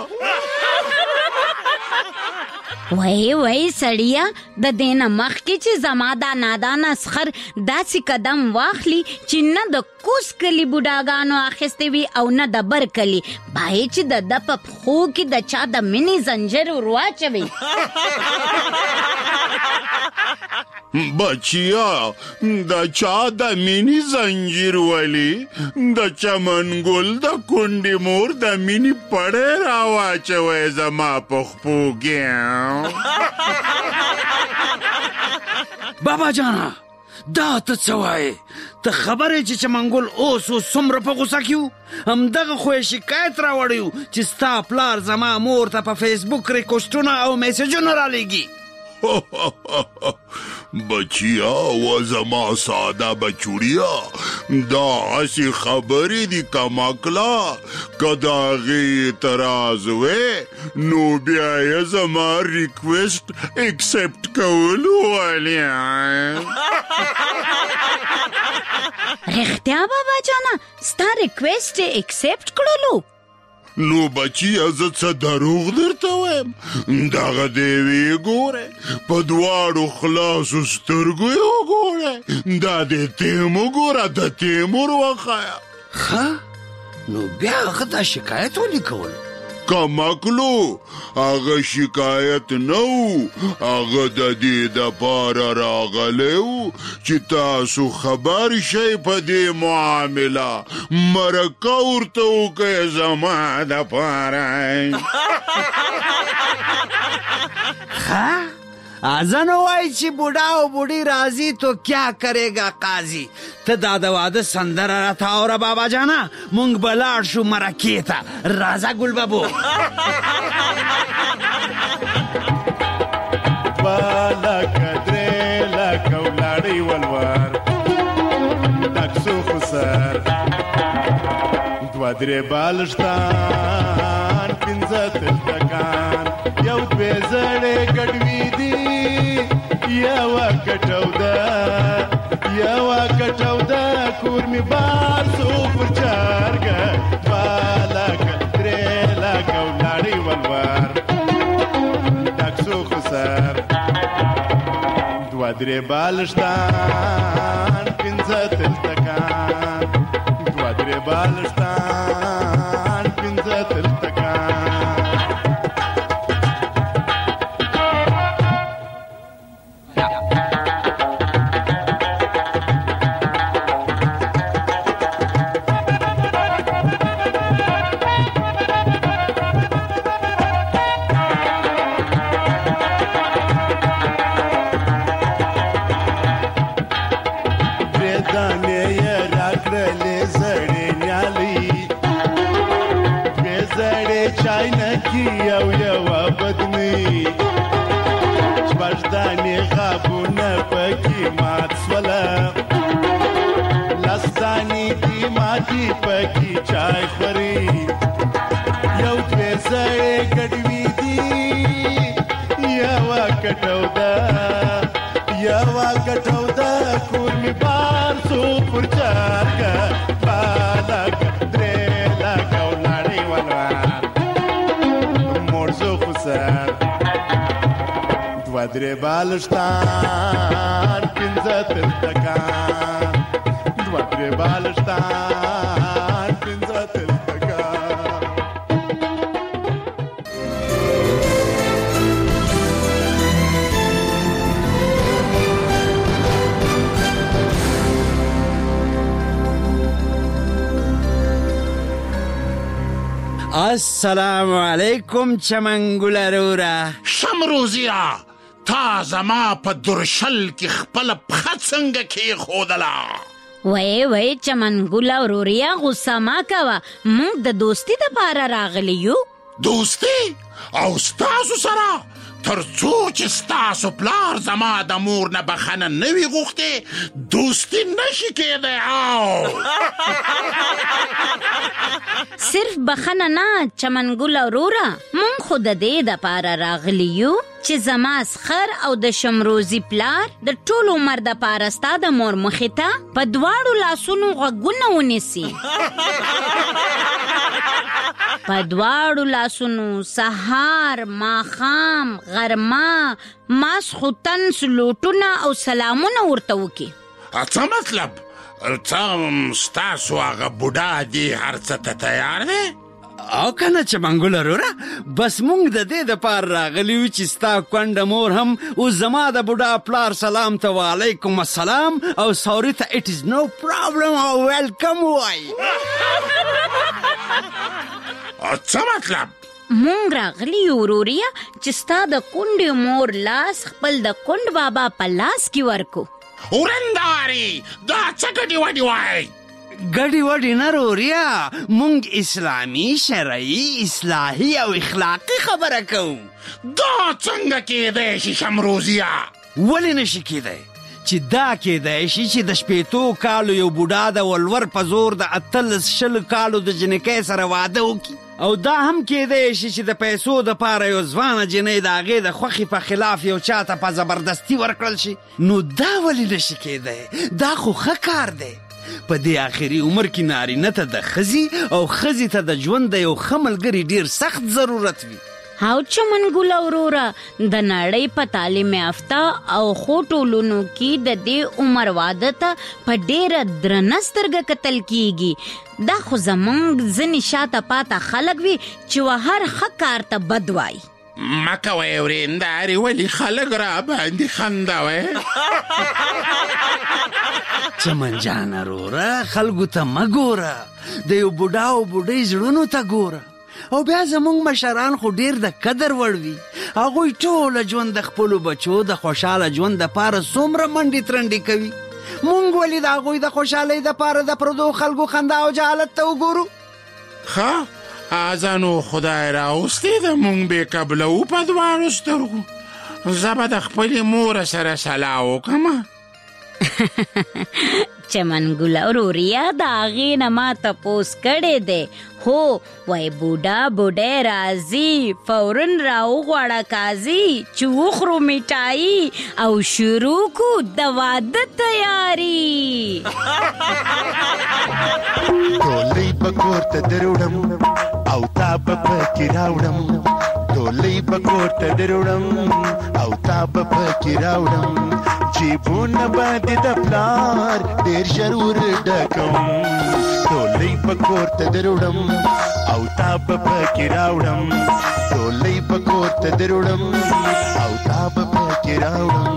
وای وای سړیا د دینه مخکې چې زما دا نادان اسخر داسې قدم واخلي چې نه د کوس کلی بوډاګانو اخیستې وي او نه د بر کلی بای چې د د په پښو کې د چا د مینې زنجیر ور واچوي بچیا د چا د مینی زنجیر ولی د چمن ګل د کونډې مور د مینی پړې راواچوي زما په خپو کې بابا جانا دا ته څه وایې ته خبرې چې چمنګل اوس اوس څومره په غوسه کې و همدغه خو یې شکایت راوړی و چې ستا پلار زما مور ته په فیسبوک ریکوسټونه او میسجونه رالیږي بچیا و زما ساده بچوړیا دا اسی خبرې دی کماکلا کدا غي اعتراض وې نو بیا یې زما ریکویسټ ایکسپټ کولو ولیا رښتیا بابا جانا ستا ریکویسټ ایکسپټ کړلو نو بچی زه څه دروغ درته وایم دغه دی وی ګوره په دواړو خلاصو سترګو یې وګوره دا د تیمو ګوره د تیمور وښیه ښه نو بیا هغه دا شکایت ولې کول کمکلو هغه شکایت نه و هغه د دې دپاره راغلی و چې تاسو خبر شئ په دې معامله مرکه ورته وکئ زما دپاره ښه ازنه وای چې بوډا او بوډی راضی تو کیا کرے گا قاضی ته دا د واده سندره راته اوره بابا جانا مونږ به لاړ شو مرکې ته راځه ګل بابو بالکه درې لکه ولاړې ولور ډک سو خسر دوه درې بالشتان پنځه تشتکان یو دوې زړې ګډوي دي یوه کټو ده یوه کټو ده کور مې بار سو پر چارګه بالکه درې لکه ولاړې ولور ډک سو خسر دوه درې بالشتان پنځه تشتکان دوه درې بالشتان پنځه تشتکان دي یو یو بدني شپږدانې غابونه پکې مات سوله لسدانې دي ماتې پکې چای خوري یو دوې زړې ګډوي دي یوه کټو ده یوه کټو ده کور مې بار سو پر چارګه بالک درې لکه ولاړې ولوار مور زو خو سر دوه درې بالشتان پنځه تلتکان دوه درې بالشتان پنځه تلتکان السلام علیکم چمنګل رورا شمروزیا تا زما په درشل کې خپل پخه څنګه کې خودلا وای وای چمنګل روریا غوسه ما کوه موږ د دوستی د پاره راغلی یو دوستی او ستاسو سره تر څو چې ستاسو پلار زما د مور نه بخنه نه وي غوښتې دوستی نشي کېدی او صرف بخنه نه چمنګل رورا مونږ خو د دې د پاره راغلی یو چې زما اسخر او د شمروزي پلار د ټول عمر د پاره ستا د مور مخې ته په دواړو لاسونو غوږونه ونیسي په دواړو لاسونو سهار ماښام غرمه ماسخوتن سلوټونه او سلامونه ورته وکړي څه مطلب ته ستاسو هغه بوډا دی هر څه ته تیار دی او کنه چمنګل رورا بس مونږ د دې د پاره راغلی یو چې ستا کونډه مور هم او زما د بوډا پلار سلام ته وعلیکم السلام او سوري ته اټ از نو پرابلم او ویلکم وای څه مطلب مونږ راغلی یو روریا چې ستا د کونډې مور لاس خپل د کونډ بابا په لاس کې ورکو ورنداري دا څه ګډي وډي وای ګډي وډي نه روریا مونږ اسلامي شرعي اصلاحي او اخلاقي خبره کوو دا څنګه کېدی شي شمروزیا ولې نشي کېدی چې دا کېدی شي چې د شپېتو کالو یو بوډا د ولور په زور د اتلس شل کالو د جنکۍ سره واده وکړي او دا هم کېدی شي چې د پیسو د پاره یو ځوانه جنۍ د هغې د خوښې په خلاف یو چاته په زبردستي ورکړل شي نو دا ولې نشي کېدی دا خو ښه کار دی په دې آخري عمر کې نارینه ته د ښځې او ښځې ته د ژوند د یو ښه ملګري ډېر سخت ضرورت وي او چمنګل ورورا د نړۍ په تعلیم یافته او خو ټولنو کې د دې عمر واده ته په ډېره درنه سترګه کتل کیږي دا خو زمونږ ځینې شاته پاته خلک وي چې هر ښه کار ته بد وایي مه کوئ ورېندارې ولې خلک را باندې خندوئ چمن جانه رورا خلکو ته مه ګوره د یو بوډا او بوډۍ زړونو ته ګوره او بیا زمونږ مشران خو ډیر د قدر وړ وي هغوی ټوله ژوند د خپلو بچو د خوشحاله ژوند دپاره څومره منډې ترنډې کوي مونږ ولې د هغوی د خوشحالۍ دپاره د پردو خلکو خندا او جهالت ته وګورو ښه ازانو خدای راوستې د مونږ بې قبلوو په دواړو سترګو زه به د خپلې مور سره سلا وکړم چمنګل روریا د هغې نه ما تپوس کړی دی هو وای بوډا بوډۍ راځي فورن راوغواړه قاضي چې وخورو میټایي او شروع کو د واده تیاري ډولۍ به کور ته دروړم او تا به پکې راوړم ډولۍ به کور ته دروړم او تا به پکې راوړم جیبونه باندې د پلار ډېر ضرور ډکم ډولۍ به کور ته دروړم او تا به پکې راوړم ډولۍ به کور ته دروړم او تا به پکې راوړم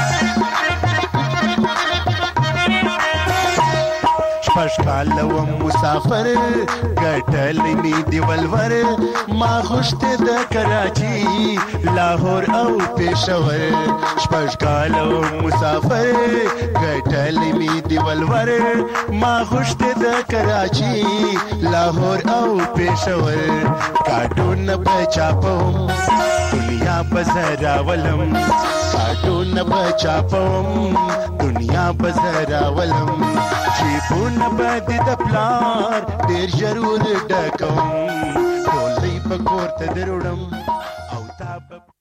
شپږ کاله وم اوس مسافر ګټل می دی ولور ما خوشته د کراچي لاهور او پېښور شپږ کالو مسافر ګټل می دی ولور ما خوشته د کراچي لاهور او پېښور کارټون بچاپم دنیا بزرا ولم کارټون بچاپم دنیا بزرا ولم جیبونه باندې د پلار ډېر ضرور ډکم ټولې په کور ته دروړم او تا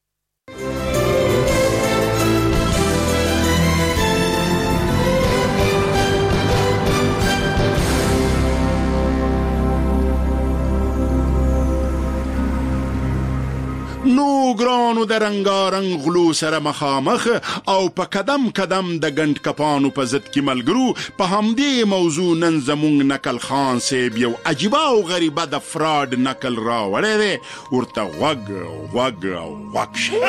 نو ګرانو د رنګارنګ غلو سره مخامخ او په قدم قدم د ګنټ کپانو په ضد کې ملګرو په همدې موضوع نن زمونږ نقل خان صاحب یو عجیبه او غریبه د فراډ نقل راوړی دی ورته غوږ غوږ او غوږ شي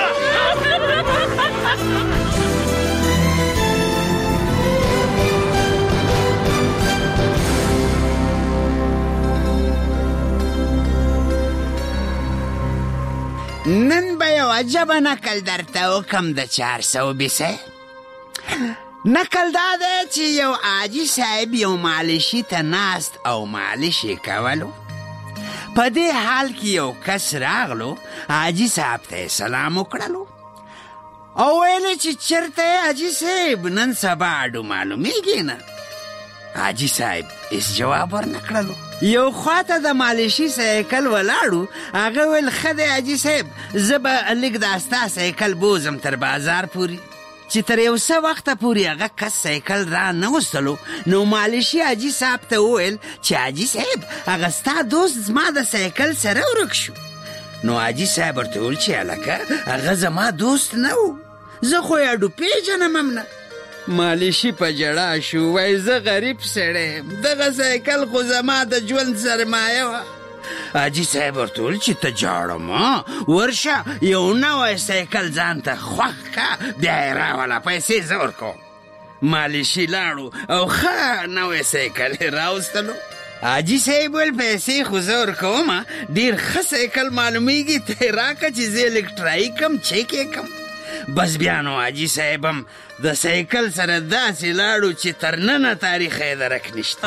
نن به یو عجبه نقل درته وکم د چار سو بیسه نقل دا دی چې یو حاجي صاحب یو مالشي ته ناست او مالش یې کولو په دې حال کې یو کس راغلو حاجي صاحب ته یې سلام وکړلو او ویلې چې چېرته یې حاجي صاحب نن سبا اډو معلومیږي نه حاجي صاحب هیڅ جواب ورنکړلو یو خواته د مالشي سایکل ولاړو هغه ویل ښه دی حاجي صاحب زه به لږ دا ستا سایکل بوزم تر بازار پورې چې تر یو څه وخته پورې هغه کس سایکل را نه وستلو نو مالشي حاجي صاحب ته وویل چې حاجي صاحب هغه ستا دوست زما د سایکل سره ورک شو نو حاجي صاحب ورته وویل چې هلکه هغه زما دوست نه و زه خو یې اډو پېژنم نه مالشي په جړا شو وای زه غریب سړی دغه سایکل خو زما د ژوند سرمایه وه حاجي صاحب ورته وویل چې ته جاړه مه ورشه یو نوی سایکل ځان ته خوښ که بیا یې راوله پیسې زه ورکوم مالشي لاړو او ښه نوی سایکل یې راوستلو حاجي صاحب ویل پیسې خو زه ورکومه ډېر ښه سایکل معلومیږي ته یې راکړه چې زه یې لږ ټرای کړم چیک یې کړم بس بیا نو حاجي صاحب هم د سایکل سره داسې لاړو چې تر ننه تاریخ یې درک نشته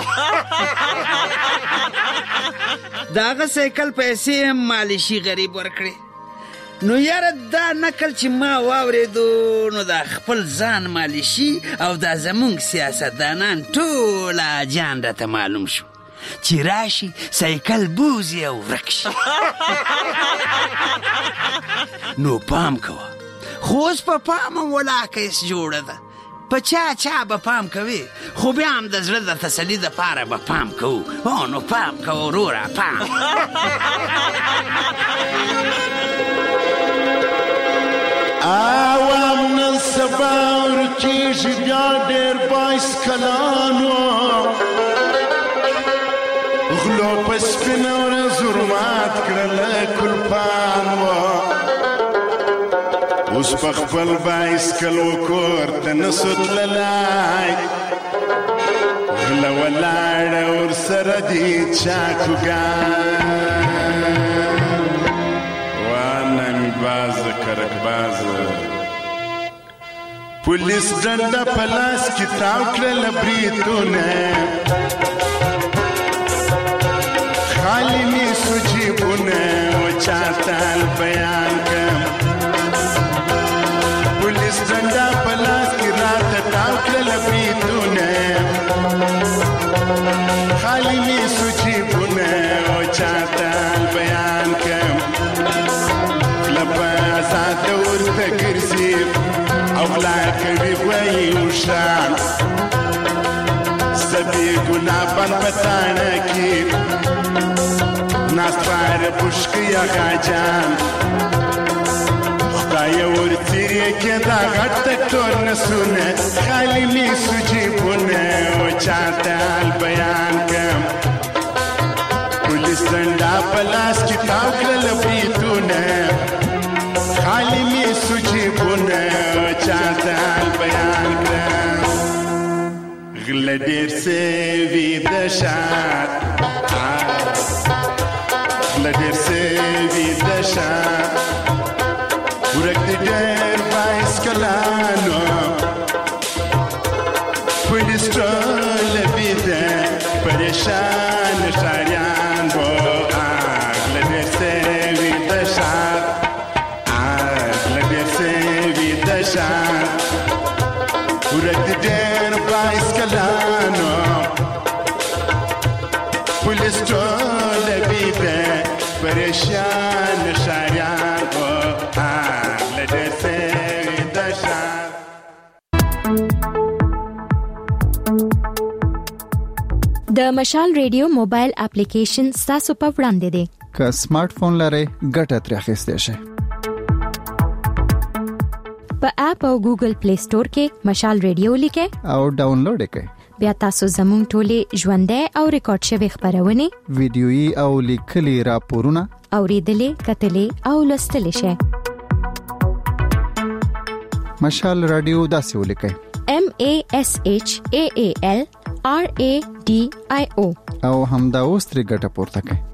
د هغه سایکل پیسې هم مالشي غریب ورکړې نو یاره دا نقل چې ما واورېدو نو دا خپل ځان مالشي او دا زمونږ سیاستدانان ټول حاجیان راته معلوم شو چې راشي سایکل بوزي او ورک شي نو پام کوه خو اوس په پام هم ولاکیس جوړه ده په چا چا به پام کوي خو بیا هم د زړه د تسلي دپاره به پام کوو او نو پام کوه وروره پام عوام نن سبا ورکېږي بیا ډېر بایسکلانو غلو په سپینه ورځ ورمات کړله کلپان و اوس په خپل بایسکل وکور ته نسو تللی غله ولاړه ورسره دي چاکوګان وانمې بازه کرکبازه پولیس ډنډه په لاس کې تاو کړله بریتونه خالي مې سو جیبونه و چاته بیان کړم زنده پلاس کی رات تاو کړله بریتونه خالی می سوچي بونه او چاته بیان کړم کله په آزاد ورته ګرځي او غلا کوي وایي وشان سبي ګناه په پتانه کې ناس پار پوشکیا غاجان خدای ورتیری که دا غټ ټول نسونه خالی می سوچي بونه او چاته بیان کم پولیس ډنډه پلاس کی تاو کړله بریتونه خالی می سوچي بونه او چاته بیان کم غله ډېر سوي د شات ورک د ډېر وایس کلانو پولیس ټول بیده پریشان شاریان بو آگ لدیر سیوی دشار آگ لدیر سیوی دشار ورک د ډېر وایس کلانو پولیس ټول بیده پریشان شاریان بو آگ لدیر سیوی دشار. د مشال ریډیو موبایل اپلیکیشن تاسو په وړاندې دی. که سمارټ فون لرئ ګټه ترې اخیستی شئ. په اپ او ګوګل پلی سٹور کې مشال ریډیو لیکئ او ډاونلوډ یې کړئ. بیا تاسو زموږ ټولې ژوندۍ او ریکارډ شوي خبرونه، ویډیويي او لیکلي راپورونه اوریدلې، کتلې او لوستلې شئ. مشال رادیو داسې ولیکئ: M A S H A A L R A D I O او همدا اوس ترې ګټه پورته کړئ.